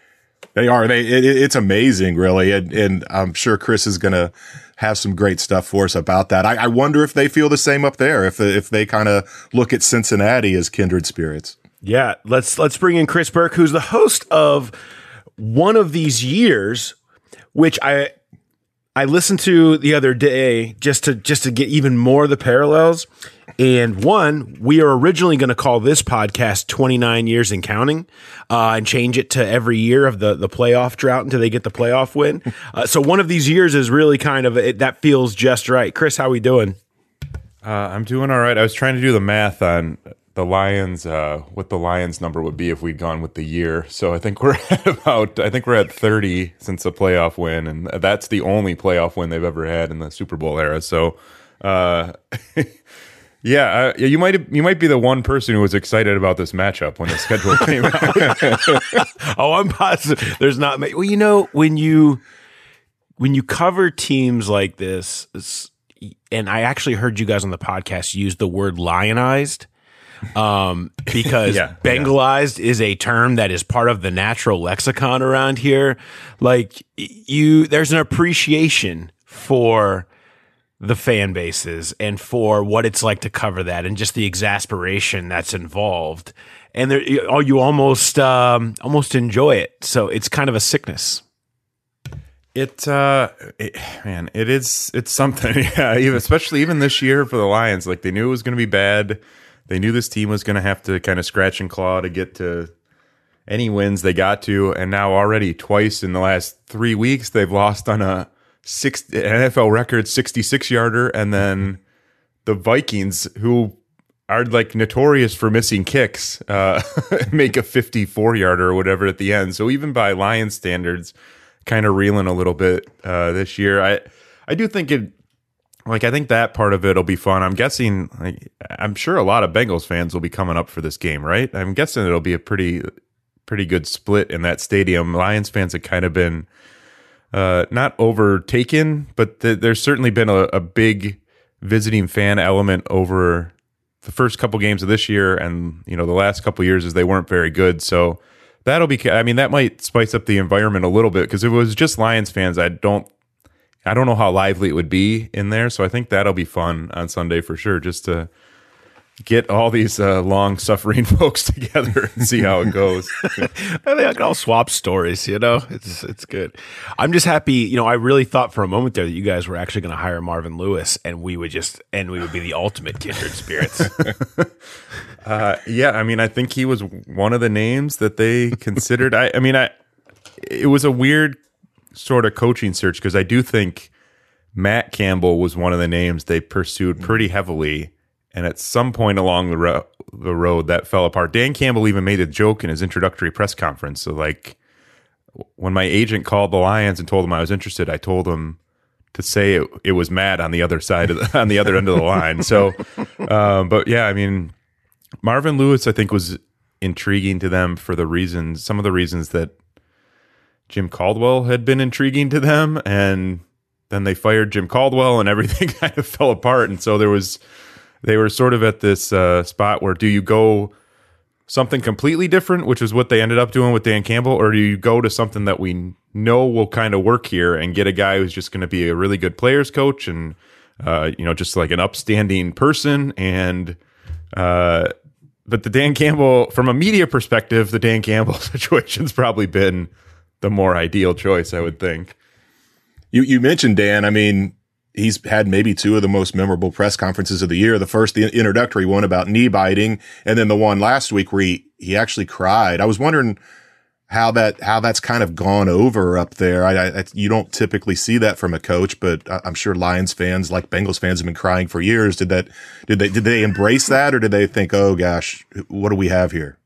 They are. They. It, it's amazing, really. And, and I'm sure Chris is going to have some great stuff for us about that. I, I wonder if they feel the same up there, if, if they kind of look at Cincinnati as kindred spirits. Yeah, let's let's bring in Chris Burke, who's the host of One of These Years, which I I listened to the other day just to just to get even more of the parallels. And one, we are originally going to call this podcast twenty-nine Years and Counting, uh, and change it to every year of the the playoff drought until they get the playoff win. Uh, so One of These Years is really kind of it, that feels just right. Chris, how we doing? Uh, I'm doing all right. I was trying to do the math on the Lions, uh, what the Lions number would be if we'd gone with the year. So I think we're at about, I think we're at thirty since the playoff win, and that's the only playoff win they've ever had in the Super Bowl era. So, uh, yeah, uh, you might you might be the one person who was excited about this matchup when the schedule came out. Oh, I'm positive there's not. Well, you know, when you when you cover teams like this, and I actually heard you guys on the podcast use the word lionized. Um, because yeah, Bengalized yeah. is a term that is part of the natural lexicon around here. Like you, there's an appreciation for the fan bases and for what it's like to cover that and just the exasperation that's involved. And there, you, you almost, um, almost enjoy it. So it's kind of a sickness. It, uh, it, man, it is, it's something. Yeah. Even, especially even this year for the Lions, like they knew it was going to be bad. They knew this team was going to have to kind of scratch and claw to get to any wins they got to, and now already twice in the last three weeks they've lost on a six N F L record sixty-six yarder, and then the Vikings, who are like notorious for missing kicks, uh, make a fifty-four yarder or whatever at the end. So even by Lions standards, kind of reeling a little bit uh, this year. I I do think it, like I think that part of it will be fun. I'm guessing, like, I'm sure a lot of Bengals fans will be coming up for this game, right? I'm guessing it'll be a pretty pretty good split in that stadium. Lions fans have kind of been uh, not overtaken, but th- there's certainly been a, a big visiting fan element over the first couple games of this year, and you know the last couple years as they weren't very good. So that'll be, I mean, that might spice up the environment a little bit, because if it was just Lions fans, I don't, I don't know how lively it would be in there. So I think that'll be fun on Sunday for sure, just to get all these uh, long-suffering folks together and see how it goes. I think I can all swap stories, you know? It's it's good. I'm just happy, you know, I really thought for a moment there that you guys were actually going to hire Marvin Lewis, and we would just, and we would be the ultimate kindred spirits. uh, yeah, I mean, I think he was one of the names that they considered. I, I mean, I it was a weird sort of coaching search, because I do think Matt Campbell was one of the names they pursued pretty heavily. And at some point along the, ro- the road, that fell apart. Dan Campbell even made a joke in his introductory press conference. So, like, when my agent called the Lions and told him I was interested, I told him to say it, it was Matt on the other side of the, on the other end of the line. So, um, but yeah, I mean, Marvin Lewis, I think, was intriguing to them for the reasons, some of the reasons that Jim Caldwell had been intriguing to them. And then they fired Jim Caldwell and everything kind of fell apart. And so there was, they were sort of at this uh, spot where, do you go something completely different, which is what they ended up doing with Dan Campbell, or do you go to something that we know will kind of work here and get a guy who's just going to be a really good players coach and, uh, you know, just like an upstanding person. And, uh, but the Dan Campbell, from a media perspective, the Dan Campbell situation's probably been the more ideal choice, I would think. You, you mentioned Dan. I mean, he's had maybe two of the most memorable press conferences of the year. The first, the introductory one about knee biting, and then the one last week where he, he actually cried. I was wondering how that, how that's kind of gone over up there. I, I, you don't typically see that from a coach, but I'm sure Lions fans, like Bengals fans, have been crying for years. Did that, did they, did they embrace that, or did they think, oh gosh, what do we have here?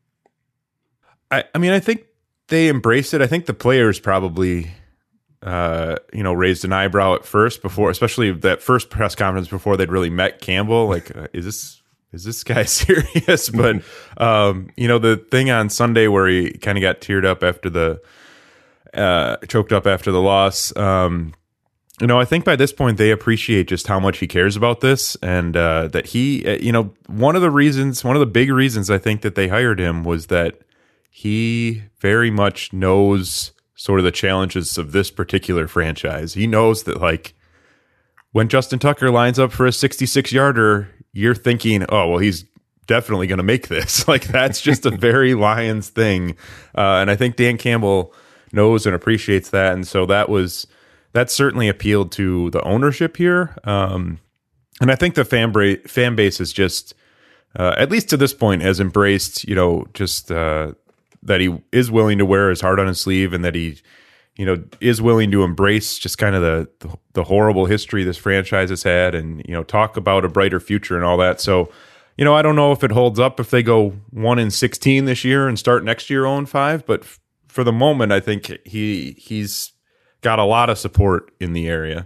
I, I mean, I think they embraced it. I think the players probably, Uh, you know, raised an eyebrow at first, before, especially that first press conference before they'd really met Campbell. Like, uh, is this is this guy serious? But um, you know, the thing on Sunday where he kind of got teared up after the uh, choked up after the loss. Um, you know, I think by this point they appreciate just how much he cares about this, and uh, that he, uh, you know, one of the reasons, one of the big reasons I think that they hired him was that he very much knows sort of the challenges of this particular franchise. He knows that, like, when Justin Tucker lines up for a sixty-six yarder, you're thinking, oh, well, he's definitely going to make this. Like, that's just a very Lions thing. Uh, and I think Dan Campbell knows and appreciates that. And so that was, that certainly appealed to the ownership here. Um, and I think the fan, bra- fan base is just, uh, at least to this point, has embraced, you know, just, uh, that he is willing to wear his heart on his sleeve, and that he, you know, is willing to embrace just kind of the, the the horrible history this franchise has had, and, you know, talk about a brighter future and all that. So, you know, I don't know if it holds up if they go one and sixteen this year and start next year oh and five, but f- for the moment, I think he he's got a lot of support in the area.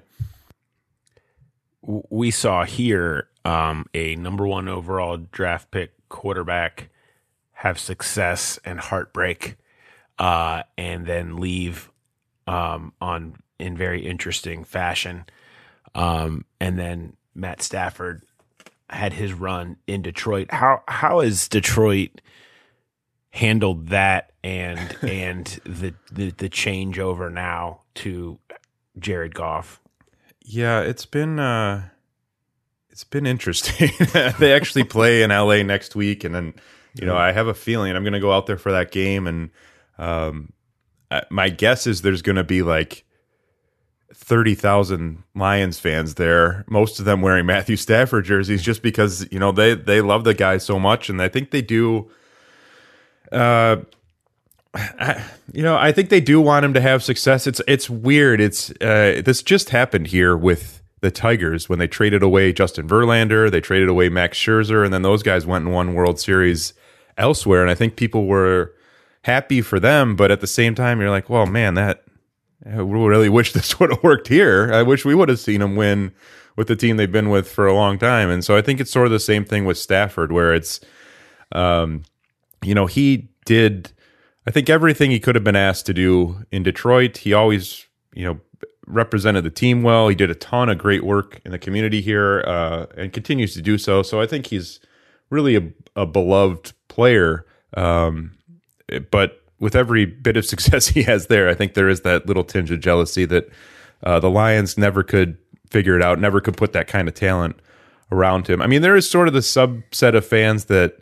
We saw here um, a number one overall draft pick quarterback have success and heartbreak, uh, and then leave um, on in very interesting fashion. Um, and then Matt Stafford had his run in Detroit. How how has Detroit handled that and and the, the the changeover now to Jared Goff? Yeah, it's been uh, it's been interesting. They actually play in L A next week, and then, you know, I have a feeling I'm going to go out there for that game, and um, my guess is there's going to be like thirty thousand Lions fans there, most of them wearing Matthew Stafford jerseys, just because, you know, they, they love the guy so much, and I think they do. Uh, I, you know, I think they do want him to have success. It's it's weird. It's uh, this just happened here with the Tigers when they traded away Justin Verlander, they traded away Max Scherzer, and then those guys went and won World Series elsewhere. And I think people were happy for them, but at the same time, you're like, well, man, that I really wish this would have worked here. I wish we would have seen them win with the team they've been with for a long time. And so I think it's sort of the same thing with Stafford, where it's, um, you know, he did, I think, everything he could have been asked to do in Detroit. He always, you know, represented the team well. He did a ton of great work in the community here uh, and continues to do so. So I think he's really a, a beloved player. Um, but with every bit of success he has there, I think there is that little tinge of jealousy that uh, the Lions never could figure it out, never could put that kind of talent around him. I mean, there is sort of the subset of fans that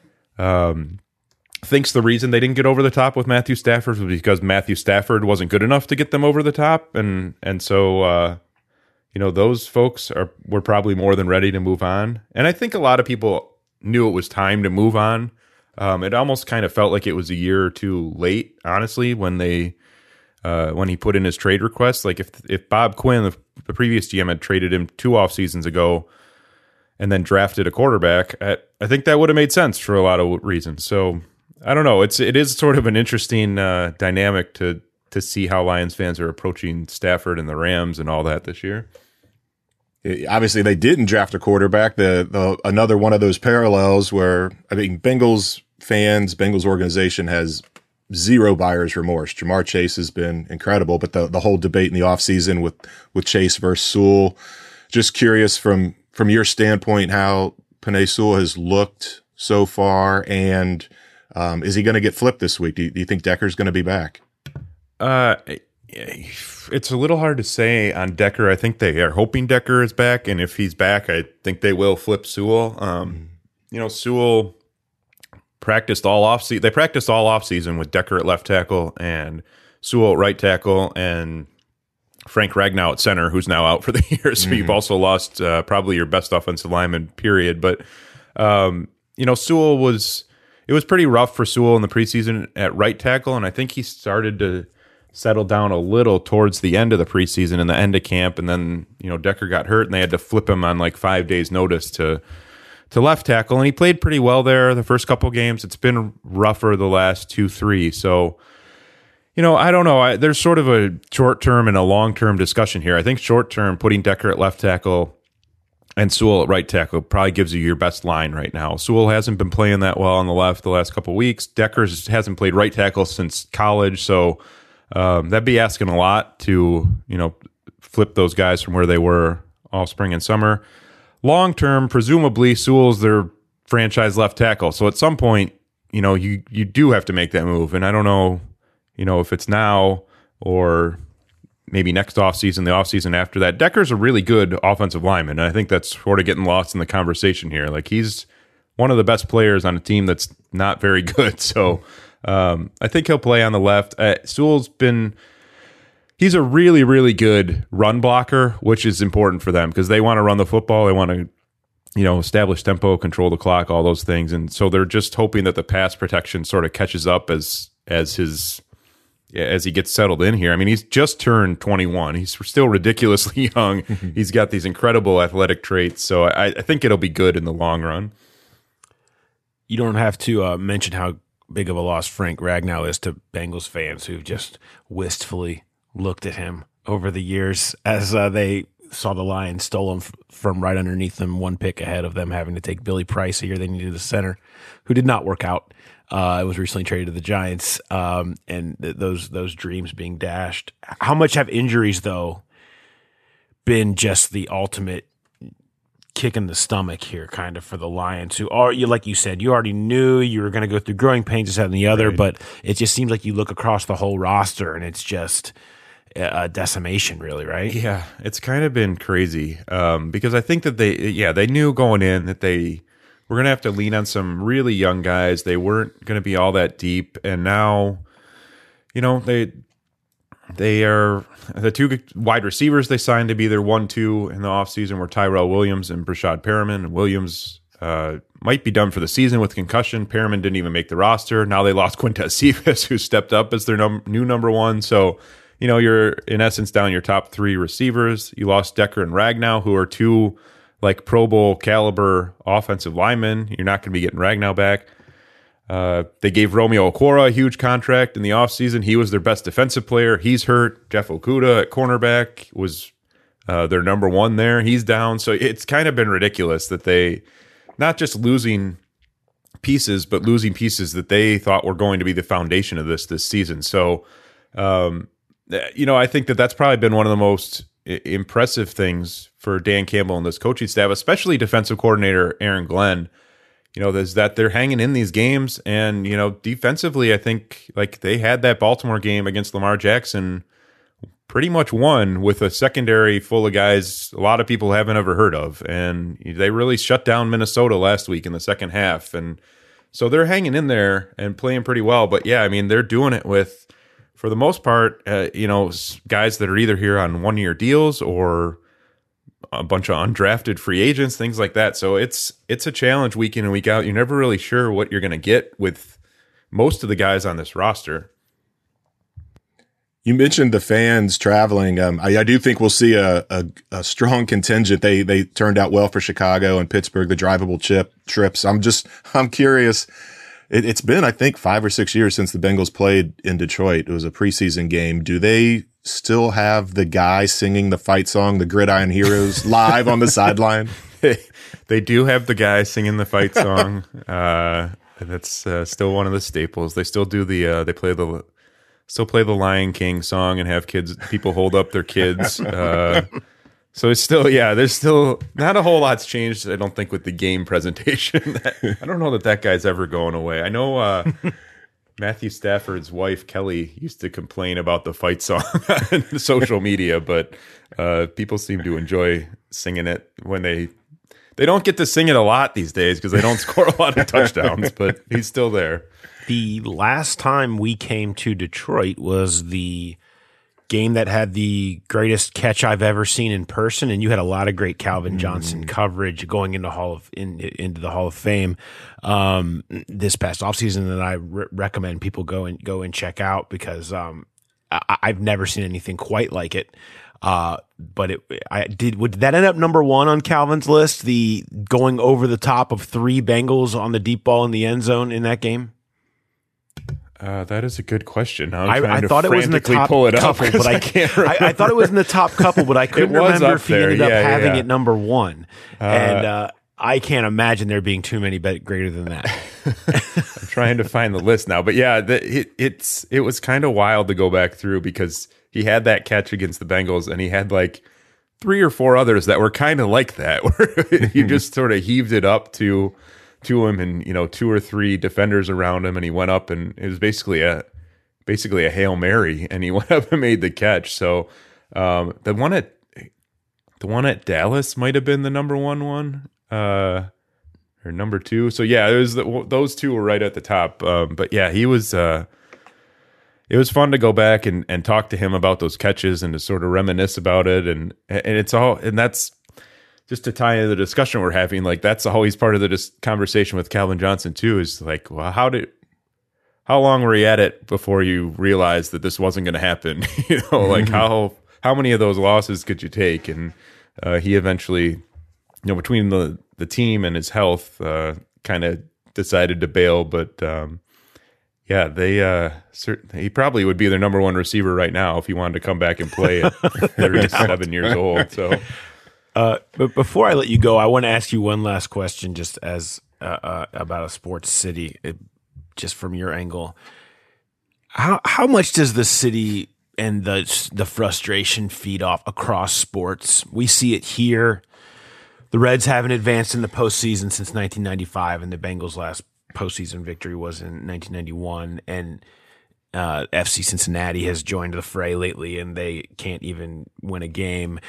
um, thinks the reason they didn't get over the top with Matthew Stafford was because Matthew Stafford wasn't good enough to get them over the top, and and so uh, you know, those folks are were probably more than ready to move on. And I think a lot of people knew it was time to move on. Um, it almost kind of felt like it was a year or two late, honestly, when they uh, when he put in his trade request. Like if if Bob Quinn, the, the previous G M, had traded him two off seasons ago and then drafted a quarterback, I, I think that would have made sense for a lot of reasons. So I don't know. It's it is sort of an interesting uh, dynamic to to see how Lions fans are approaching Stafford and the Rams and all that this year. Obviously, they didn't draft a quarterback. The, the another one of those parallels where, I mean, Bengals fans, Bengals organization has zero buyer's remorse. Jamar Chase has been incredible, but the, the whole debate in the offseason with with Chase versus Sewell. Just curious from from your standpoint how Penei Sewell has looked so far, and Um, is he going to get flipped this week? Do you, do you think Decker's going to be back? Uh, it's a little hard to say on Decker. I think they are hoping Decker is back, and if he's back, I think they will flip Sewell. Um, mm. You know, Sewell practiced all off season. They practiced all off season with Decker at left tackle and Sewell at right tackle, and Frank Ragnow at center, who's now out for the year. So mm-hmm. you've also lost uh, probably your best offensive lineman, period. But um, you know, Sewell was. It was pretty rough for Sewell in the preseason at right tackle, and I think he started to settle down a little towards the end of the preseason and the end of camp, and then, you know, Decker got hurt, and they had to flip him on like five days' notice to to left tackle, and he played pretty well there the first couple games. It's been rougher the last two, three. So, you know, I don't know. I, there's sort of a short-term and a long-term discussion here. I think short-term, putting Decker at left tackle and Sewell at right tackle probably gives you your best line right now. Sewell hasn't been playing that well on the left the last couple of weeks. Decker hasn't played right tackle since college, so um, that'd be asking a lot to, you know, flip those guys from where they were all spring and summer. Long term, presumably Sewell's their franchise left tackle. So at some point, you know, you you do have to make that move, and I don't know, you know, if it's now or maybe next offseason, the offseason after that. Decker's a really good offensive lineman, and I think that's sort of getting lost in the conversation here. Like, he's one of the best players on a team that's not very good. So um, I think he'll play on the left. Uh, Sewell's been – he's a really, really good run blocker, which is important for them because they want to run the football. They want to, you know, establish tempo, control the clock, all those things. And so they're just hoping that the pass protection sort of catches up as as his – as he gets settled in here. I mean, he's just turned twenty-one. He's still ridiculously young. He's got these incredible athletic traits. So I, I think it'll be good in the long run. You don't have to uh, mention how big of a loss Frank Ragnow is to Bengals fans who've just wistfully looked at him over the years as uh, they saw the Lions stole him f- from right underneath them, one pick ahead of them, having to take Billy Price a year they needed a center, who did not work out. Uh, it was recently traded to the Giants, um, and th- those those dreams being dashed. How much have injuries, though, been just the ultimate kick in the stomach here, kind of, for the Lions, who are, you like you said, you already knew you were going to go through growing pains, this, that, and the other, right. But it just seems like you look across the whole roster, and it's just a decimation, really, right? Yeah, it's kind of been crazy um, because I think that they, yeah, they knew going in that they – we're going to have to lean on some really young guys. They weren't going to be all that deep. And now, you know, they they are the two wide receivers they signed to be their one two in the offseason were Tyrell Williams and Brashad Perriman. Williams uh, might be done for the season with concussion. Perriman didn't even make the roster. Now they lost Quintez Cephas, who stepped up as their num- new number one. So, you know, you're in essence down your top three receivers. You lost Decker and Ragnow, who are two like Pro Bowl caliber offensive linemen. You're not going to be getting Ragnow back. Uh, they gave Romeo Okwara a huge contract in the offseason. He was their best defensive player. He's hurt. Jeff Okudah at cornerback was uh, their number one there. He's down. So it's kind of been ridiculous that they not just losing pieces, but losing pieces that they thought were going to be the foundation of this this season. So, um, you know, I think that that's probably been one of the most impressive things for Dan Campbell and this coaching staff, especially defensive coordinator Aaron Glenn. You know, there's that they're hanging in these games, and you know, defensively, I think like they had that Baltimore game against Lamar Jackson pretty much won with a secondary full of guys a lot of people haven't ever heard of, and they really shut down Minnesota last week in the second half, and so they're hanging in there and playing pretty well. But yeah, I mean, they're doing it with, for the most part, uh, you know, guys that are either here on one-year deals or a bunch of undrafted free agents, things like that. So it's it's a challenge week in and week out. You're never really sure what you're going to get with most of the guys on this roster. You mentioned the fans traveling. Um, I, I do think we'll see a, a, a strong contingent. They they turned out well for Chicago and Pittsburgh, the drivable chip trips. I'm just I'm curious. It, it's been, I think, five or six years since the Bengals played in Detroit. It was a preseason game. Do they still have the guy singing the fight song, the Gridiron Heroes, live on the sideline? They do have the guy singing the fight song. Uh, that's uh, still one of the staples. They still do the. Uh, they play the. Still play the Lion King song and have kids. People hold up their kids. Uh, so it's still, yeah. There's still not a whole lot's changed. I don't think with the game presentation. I don't know that that guy's ever going away. I know. Uh, Matthew Stafford's wife, Kelly, used to complain about the fight song on social media, but uh, people seem to enjoy singing it when they they don't get to sing it a lot these days because they don't score a lot of touchdowns, but he's still there. The last time we came to Detroit was the game that had the greatest catch I've ever seen in person, and you had a lot of great Calvin Johnson mm. coverage going into Hall of in, into the Hall of Fame um, this past offseason that I re- recommend people go and go and check out because um, I, I've never seen anything quite like it. Uh, but it, I did. Would that end up number one on Calvin's list? The going over the top of three Bengals on the deep ball in the end zone in that game. Uh, that is a good question. I'm I, trying I to thought it was in the top pull it couple, up but I, I can't. I, I thought it was in the top couple, but I couldn't remember if he there. ended up yeah, having yeah. it number one. Uh, and uh, I can't imagine there being too many bet greater than that. I'm trying to find the list now, but yeah, the, it, it's it was kind of wild to go back through because he had that catch against the Bengals, and he had like three or four others that were kind of like that, where he just sort of heaved it up to to him, and you know, two or three defenders around him, and he went up, and it was basically a basically a Hail Mary, and he went up and made the catch. So um, the one at the one at Dallas might have been the number one one, uh, or number two. So yeah, it was the, those two were right at the top. Um, but yeah, he was. Uh, it was fun to go back and, and talk to him about those catches and to sort of reminisce about it, and and it's all and that's just to tie into the discussion we're having. Like that's always part of the dis- conversation with Calvin Johnson too. Is like, well, how did how long were you at it before you realized that this wasn't going to happen? you know, like mm-hmm. how how many of those losses could you take? And uh, he eventually, you know, between the the team and his health, uh, kind of decided to bail. But um, yeah, they uh, certainly he probably would be their number one receiver right now if he wanted to come back and play at thirty-seven years old. So, uh, but before I let you go, I want to ask you one last question, just as uh, uh, about a sports city. It, just from your angle, how how much does the city and the the frustration feed off across sports? We see it here. The Reds haven't advanced in the postseason since nineteen ninety-five, and the Bengals' last postseason victory was in nineteen ninety-one. And uh, F C Cincinnati has joined the fray lately, and they can't even win a game.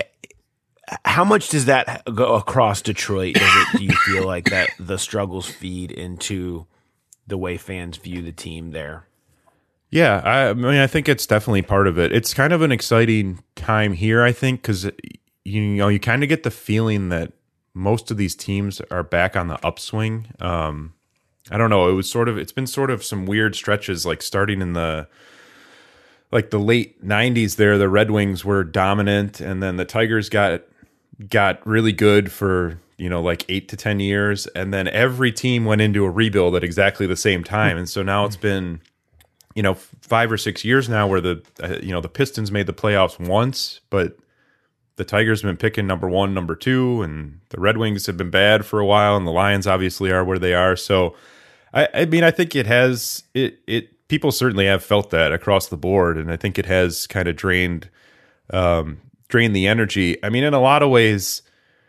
How much does that go across Detroit? Does it, do you feel like that the struggles feed into the way fans view the team there? Yeah, I, I mean, I think it's definitely part of it. It's kind of an exciting time here, I think, because you know you kind of get the feeling that most of these teams are back on the upswing. Um, I don't know. It was sort of. It's been sort of some weird stretches, like starting in the like the late nineties there, the Red Wings were dominant, and then the Tigers got got really good for, you know, like eight to ten years, and then every team went into a rebuild at exactly the same time. And so now it's been, you know, five or six years now where the uh, you know, the Pistons made the playoffs once, but the Tigers have been picking number one, number two, and the Red Wings have been bad for a while, and the Lions obviously are where they are. So I, I mean, I think it has it it people certainly have felt that across the board, and I think it has kind of drained um, drained the energy. I mean, in a lot of ways,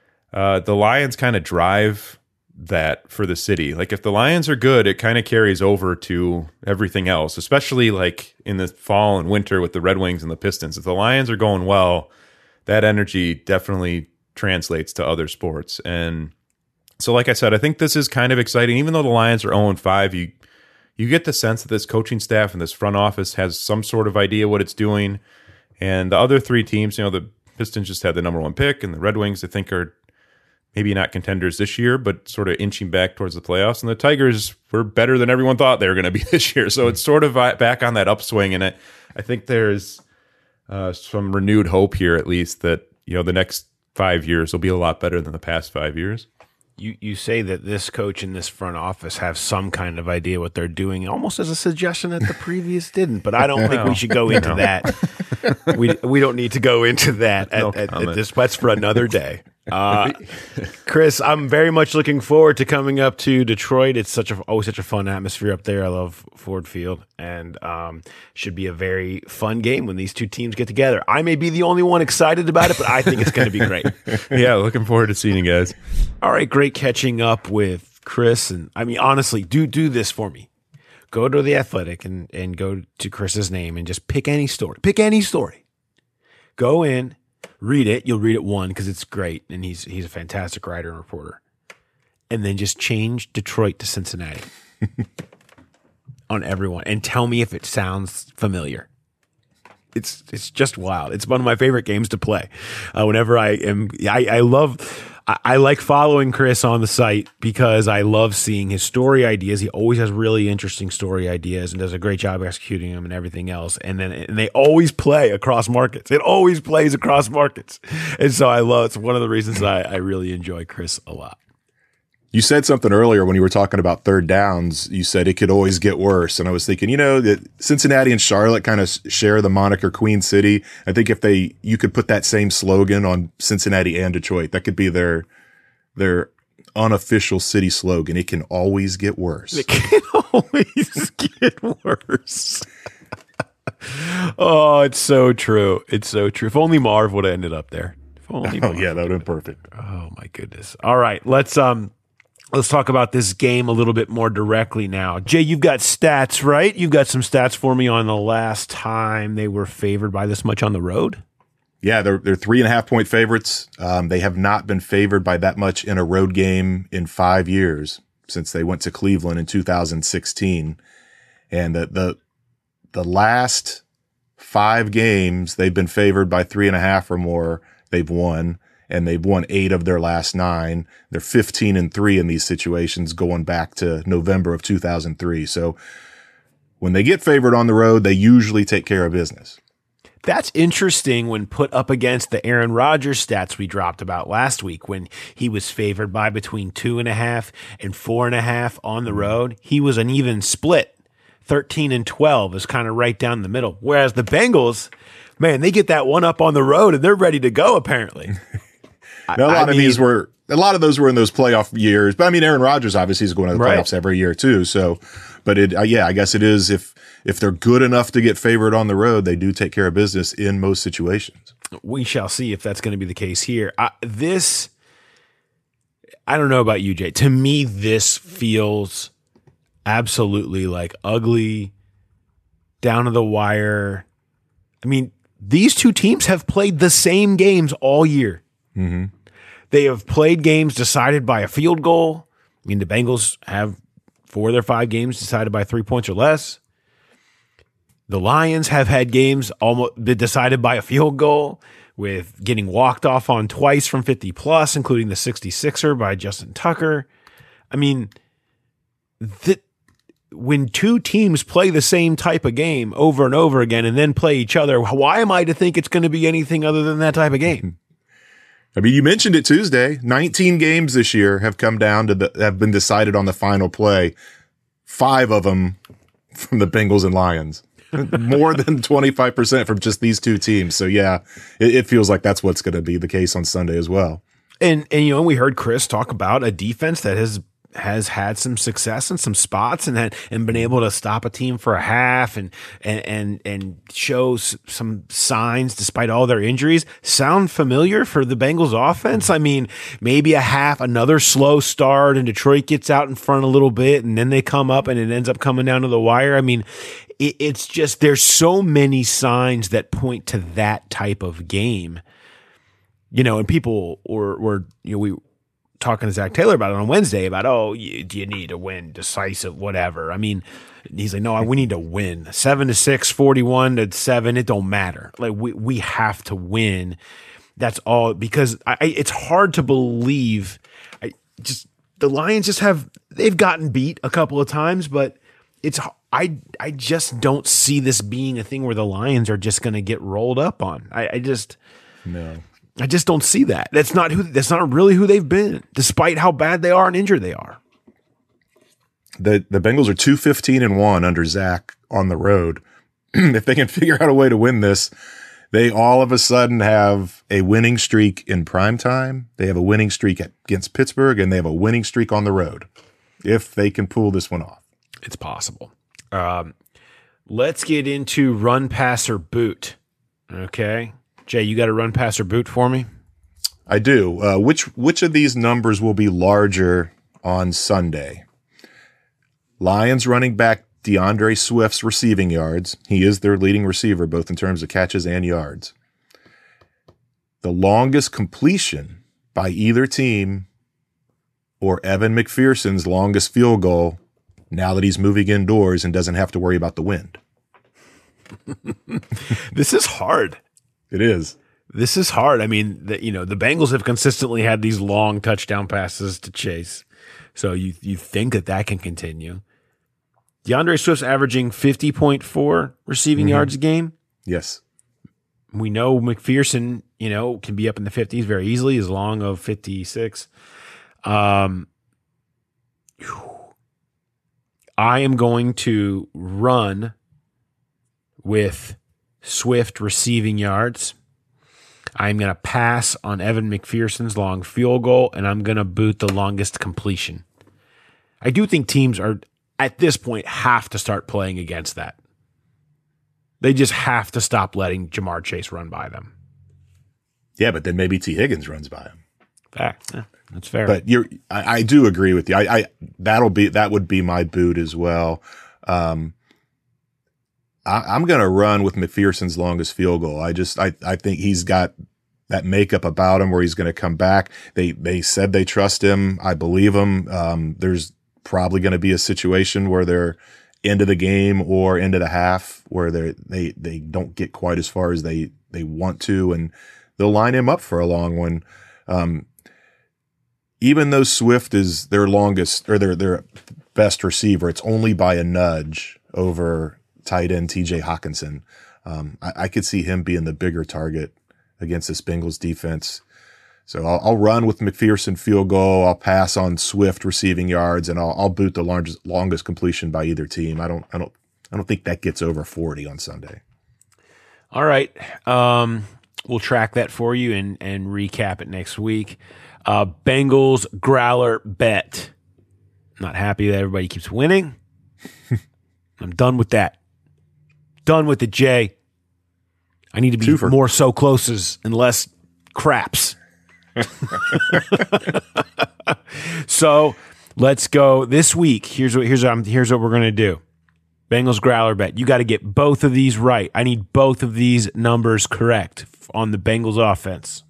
uh, the Lions kind of drive that for the city. Like if the Lions are good, it kind of carries over to everything else, especially like in the fall and winter with the Red Wings and the Pistons. If the Lions are going well, that energy definitely translates to other sports. And so, like I said, I think this is kind of exciting. Even though the Lions are oh and five, you you get the sense that this coaching staff and this front office has some sort of idea what it's doing. And the other three teams, you know, the Pistons just had the number one pick, and the Red Wings, I think, are maybe not contenders this year, but sort of inching back towards the playoffs. And the Tigers were better than everyone thought they were going to be this year. So it's sort of back on that upswing. And it, I think there's uh, some renewed hope here, at least, that, you know, the next five years will be a lot better than the past five years. You you say that this coach and this front office have some kind of idea what they're doing, almost as a suggestion that the previous didn't. But I don't think we should go into that. We we don't need to go into that at, no at, at this. That's for another day. Uh, Chris, I'm very much looking forward to coming up to Detroit. It's such a always such a fun atmosphere up there. I love Ford Field, and um, should be a very fun game when these two teams get together. I may be the only one excited about it, but I think it's going to be great. Yeah, looking forward to seeing you guys. All right, great catching up with Chris. And I mean, honestly, do do this for me. Go to The Athletic and, and go to Chris's name and just pick any story. Pick any story. Go in. Read it. You'll read it one because it's great, and he's he's a fantastic writer and reporter. And then just change Detroit to Cincinnati on everyone, and tell me if it sounds familiar. It's it's just wild. It's one of my favorite games to play. Uh, whenever I am, I, I love. I, I like following Chris on the site because I love seeing his story ideas. He always has really interesting story ideas and does a great job executing them and everything else. And then and they always play across markets. It always plays across markets. And so I love. It's one of the reasons I, I really enjoy Chris a lot. You said something earlier when you were talking about third downs. You said it could always get worse. And I was thinking, you know, that Cincinnati and Charlotte kind of share the moniker Queen City. I think if they, you could put that same slogan on Cincinnati and Detroit. That could be their, their unofficial city slogan. It can always get worse. It can always get worse. Oh, it's so true. It's so true. If only Marv would have ended up there. If only oh, yeah, that would have been perfect. Oh my goodness. All right. Let's, um, Let's talk about this game a little bit more directly now. Jay, you've got stats, right? You've got some stats for me on the last time they were favored by this much on the road. Yeah, they're they're three and a half point favorites. Um, they have not been favored by that much in a road game in five years since they went to Cleveland in two thousand sixteen. And the the the last five games they've been favored by three and a half or more. They've won. And they've won eight of their last nine. They're fifteen and three in these situations going back to November of two thousand three. So when they get favored on the road, they usually take care of business. That's interesting when put up against the Aaron Rodgers stats we dropped about last week when he was favored by between two and a half and four and a half on the road. He was an even split. thirteen and twelve is kind of right down the middle. Whereas the Bengals, man, they get that one up on the road and they're ready to go apparently. Now, a lot I of mean, these were a lot of those were in those playoff years, but I mean, Aaron Rodgers obviously is going to the right. playoffs every year too. So, but it, uh, yeah, I guess it is if if they're good enough to get favored on the road, they do take care of business in most situations. We shall see if that's going to be the case here. Uh, this, I don't know about you, Jay. To me, this feels absolutely like ugly, down to the wire. I mean, these two teams have played the same games all year. Mm-hmm. They have played games decided by a field goal. I mean, the Bengals have four of their five games decided by three points or less. The Lions have had games almost decided by a field goal, with getting walked off on twice from fifty plus, including the sixty-sixer by Justin Tucker. I mean, th- when two teams play the same type of game over and over again and then play each other, why am I to think it's going to be anything other than that type of game? I mean, you mentioned it Tuesday. nineteen games this year have come down to the, have been decided on the final play. Five of them from the Bengals and Lions. More than twenty-five percent from just these two teams. So yeah, it, it feels like that's what's going to be the case on Sunday as well. And, and, you know, we heard Chris talk about a defense that has has had some success in some spots and had, and been able to stop a team for a half and and and, and show some signs despite all their injuries. Sound familiar for the Bengals offense? I mean, maybe a half, another slow start, and Detroit gets out in front a little bit, and then they come up and it ends up coming down to the wire. I mean, it, it's just there's so many signs that point to that type of game. You know, and people were, were you know, we talking to Zach Taylor about it on Wednesday about, oh, you, do you need to win decisive, whatever. I mean, he's like, no, we need to win seven to six, forty-one to seven. It don't matter. Like we, we have to win. That's all, because I, it's hard to believe. I just, the Lions just have, they've gotten beat a couple of times, but it's, I, I just don't see this being a thing where the Lions are just going to get rolled up on. I, I just, no. I just don't see that. That's not who. That's not really who they've been, despite how bad they are and injured they are. The the Bengals are two fifteen and one under Zach on the road. If they can figure out a way to win this, they all of a sudden have a winning streak in prime time. They have a winning streak against Pittsburgh, and they have a winning streak on the road. If they can pull this one off, it's possible. Um, let's get into run, pass, or boot. Okay. Jay, you got a run, pass, or boot for me? I do. Uh, which which of these numbers will be larger on Sunday? Lions running back DeAndre Swift's receiving yards. He is their leading receiver, both in terms of catches and yards. The longest completion by either team, or Evan McPherson's longest field goal now that he's moving indoors and doesn't have to worry about the wind. This is hard. It is. This is hard. I mean, the, you know, the Bengals have consistently had these long touchdown passes to Chase. So you you think that that can continue. DeAndre Swift's averaging fifty point four receiving mm-hmm. yards a game. Yes. We know McPherson, you know, can be up in the fifties very easily, as long of fifty-six. Um, I am going to run with Swift receiving yards. I'm going to pass on Evan McPherson's long field goal, and I'm going to boot the longest completion. I do think teams are, at this point, have to start playing against that. They just have to stop letting Jamar Chase run by them. Yeah, but then maybe T. Higgins runs by him. Fact. Yeah, that's fair. But you're, I, I do agree with you. I, I that'll be that would be my boot as well. Um, I, I'm going to run with McPherson's longest field goal. I just, I, I think he's got that makeup about him where he's going to come back. They, they said they trust him. I believe him. Um, there's probably going to be a situation where they're into the game or into the half where they, they, they don't get quite as far as they, they want to, and they'll line him up for a long one. Um, even though Swift is their longest or their, their best receiver, it's only by a nudge over tight end T J Hawkinson. Um, I, I could see him being the bigger target against this Bengals defense. So I'll, I'll run with McPherson field goal. I'll pass on Swift receiving yards, and I'll, I'll boot the largest, longest completion by either team. I don't, I don't, I don't think that gets over forty on Sunday. All right. Um, we'll track that for you and, and recap it next week. Uh, Bengals Growler bet. Not happy that everybody keeps winning. I'm done with that. Done with it, Jay. I need to be Twofer. more so closes and less craps. So let's go this week. Here's what here's what I'm, here's what we're gonna do. Bengals Growler bet. You got to get both of these right. I need both of these numbers correct on the Bengals offense.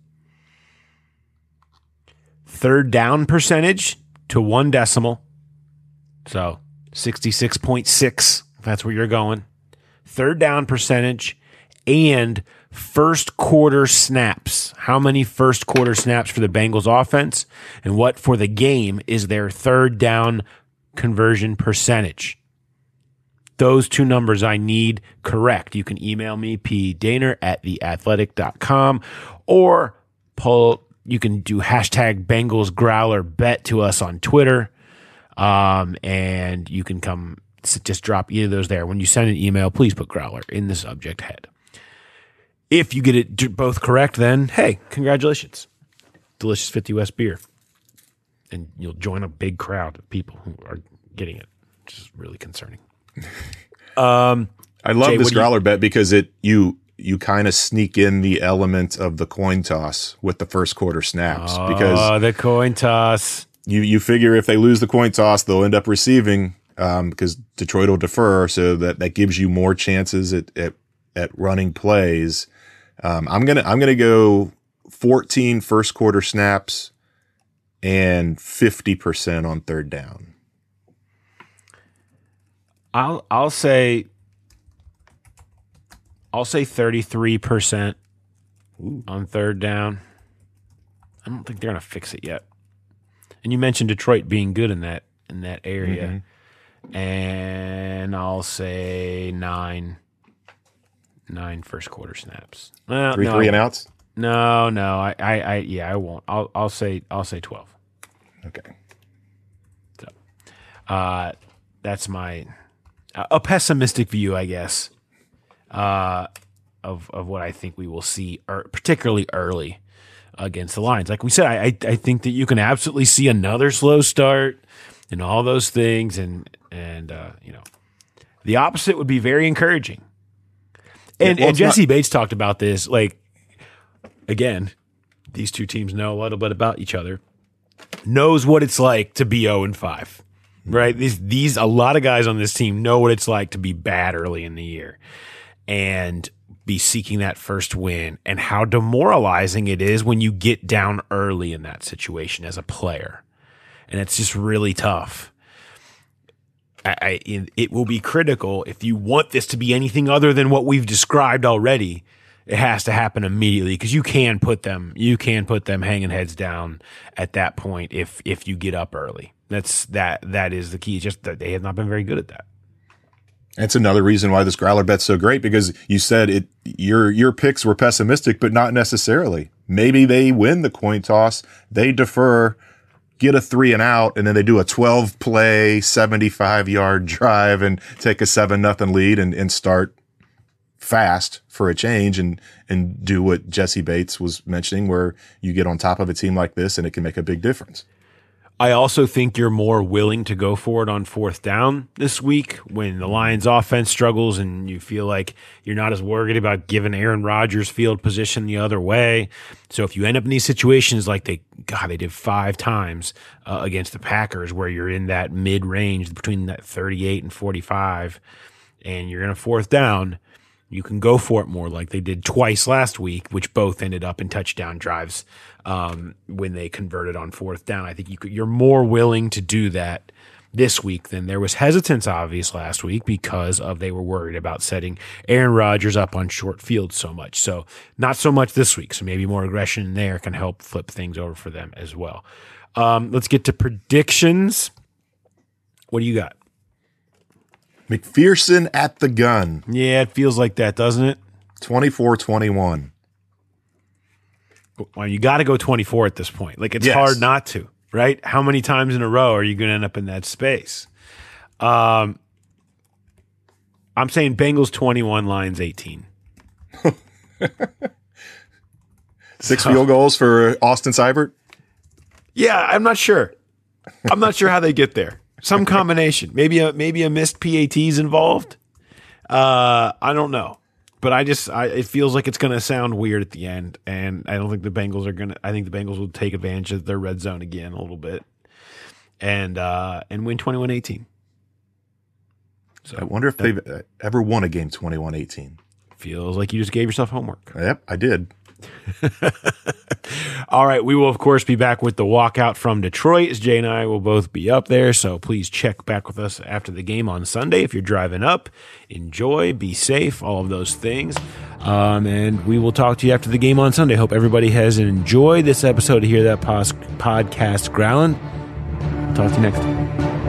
Third down percentage to one decimal. So sixty-six point six, if that's where you're going. Third down percentage and first quarter snaps. How many first quarter snaps for the Bengals offense? And what for the game is their third down conversion percentage? those two numbers I need correct. You can email me, pdaner at the athletic dot com, or pull, you can do hashtag Bengals Growler Bet to us on Twitter, um, and you can come just drop either of those there. When you send an email, please put Growler in the subject head. If you get it both correct, then, hey, congratulations. Delicious fifty West beer. And you'll join a big crowd of people who are getting it, which is really concerning. Um, I love Jay, this growler you, bet because it you you kind of sneak in the element of the coin toss with the first quarter snaps. Oh, because the coin toss. You you figure if they lose the coin toss, they'll end up receiving um, because Detroit will defer, so that, that gives you more chances at at, at running plays. Um, I'm gonna I'm gonna go fourteen first quarter snaps and fifty percent on third down. I'll I'll say I'll say thirty-three percent on third down. I don't think they're gonna fix it yet. And you mentioned Detroit being good in that in that area, mm-hmm. and I'll say nine nine first quarter snaps. Well, three no, three and outs. No, no, I, I, I, yeah, I won't. I'll, I'll say, I'll say twelve. Okay. So, uh, that's my a pessimistic view, I guess, uh, of of what I think we will see, er, particularly early against the Lions. Like we said, I, I think that you can absolutely see another slow start and all those things, and and uh, you know, the opposite would be very encouraging. And yeah, well, and Jesse not- Bates talked about this, like. Again, these two teams know a little bit about each other. Knows what it's like to be oh and five, right? These these a lot of guys on this team know what it's like to be bad early in the year and be seeking that first win, and how demoralizing it is when you get down early in that situation as a player, and it's just really tough. I, I it will be critical if you want this to be anything other than what we've described already. It has to happen immediately, because you can put them you can put them hanging heads down at that point if if you get up early. That's that that is the key. It's just that they have not been very good at that. That's another reason why this growler bet's so great, because you said it your your picks were pessimistic, but not necessarily. Maybe they win the coin toss, they defer, get a three and out, and then they do a twelve play, seventy-five yard drive and take a seven nothing lead and, and start fast for a change and and do what Jesse Bates was mentioning, where you get on top of a team like this and it can make a big difference. I also think you're more willing to go for it on fourth down this week when the Lions offense struggles and you feel like you're not as worried about giving Aaron Rodgers field position the other way. So if you end up in these situations like they, God, they did five times uh, against the Packers, where you're in that mid range between that thirty-eight and forty-five and you're in a fourth down, you can go for it more like they did twice last week, which both ended up in touchdown drives um, when they converted on fourth down. I think you could, you're more willing to do that this week than there was hesitance, obvious, last week because of they were worried about setting Aaron Rodgers up on short field so much. So not so much this week. So maybe more aggression there can help flip things over for them as well. Um, let's get to predictions. What do you got? McPherson at the gun. Yeah, it feels like that, doesn't it? twenty-four twenty-one. Well, you got to go twenty-four at this point. Like, it's yes. hard not to, right? How many times in a row are you going to end up in that space? Um, I'm saying Bengals twenty-one, Lions eighteen. Six field goals for Austin Seibert? Yeah, I'm not sure. I'm not sure how they get there. Some combination. Maybe a maybe a missed P A Ts involved. Uh, I don't know. But I just I, it feels like it's going to sound weird at the end, and I don't think the Bengals are going to. I think the Bengals will take advantage of their red zone again a little bit, and uh, and win twenty-one eighteen. So I wonder if they've ever won a game twenty-one eighteen. Feels like you just gave yourself homework. Yep, I did. All right, we will of course be back with the walkout from Detroit, as Jay and I will both be up there, so please check back with us after the game on Sunday. If you're driving up, enjoy, be safe, all of those things, um, and we will talk to you after the game on Sunday. Hope everybody has enjoyed this episode of Hear That Pos- Podcast Growlin'. Talk to you next time.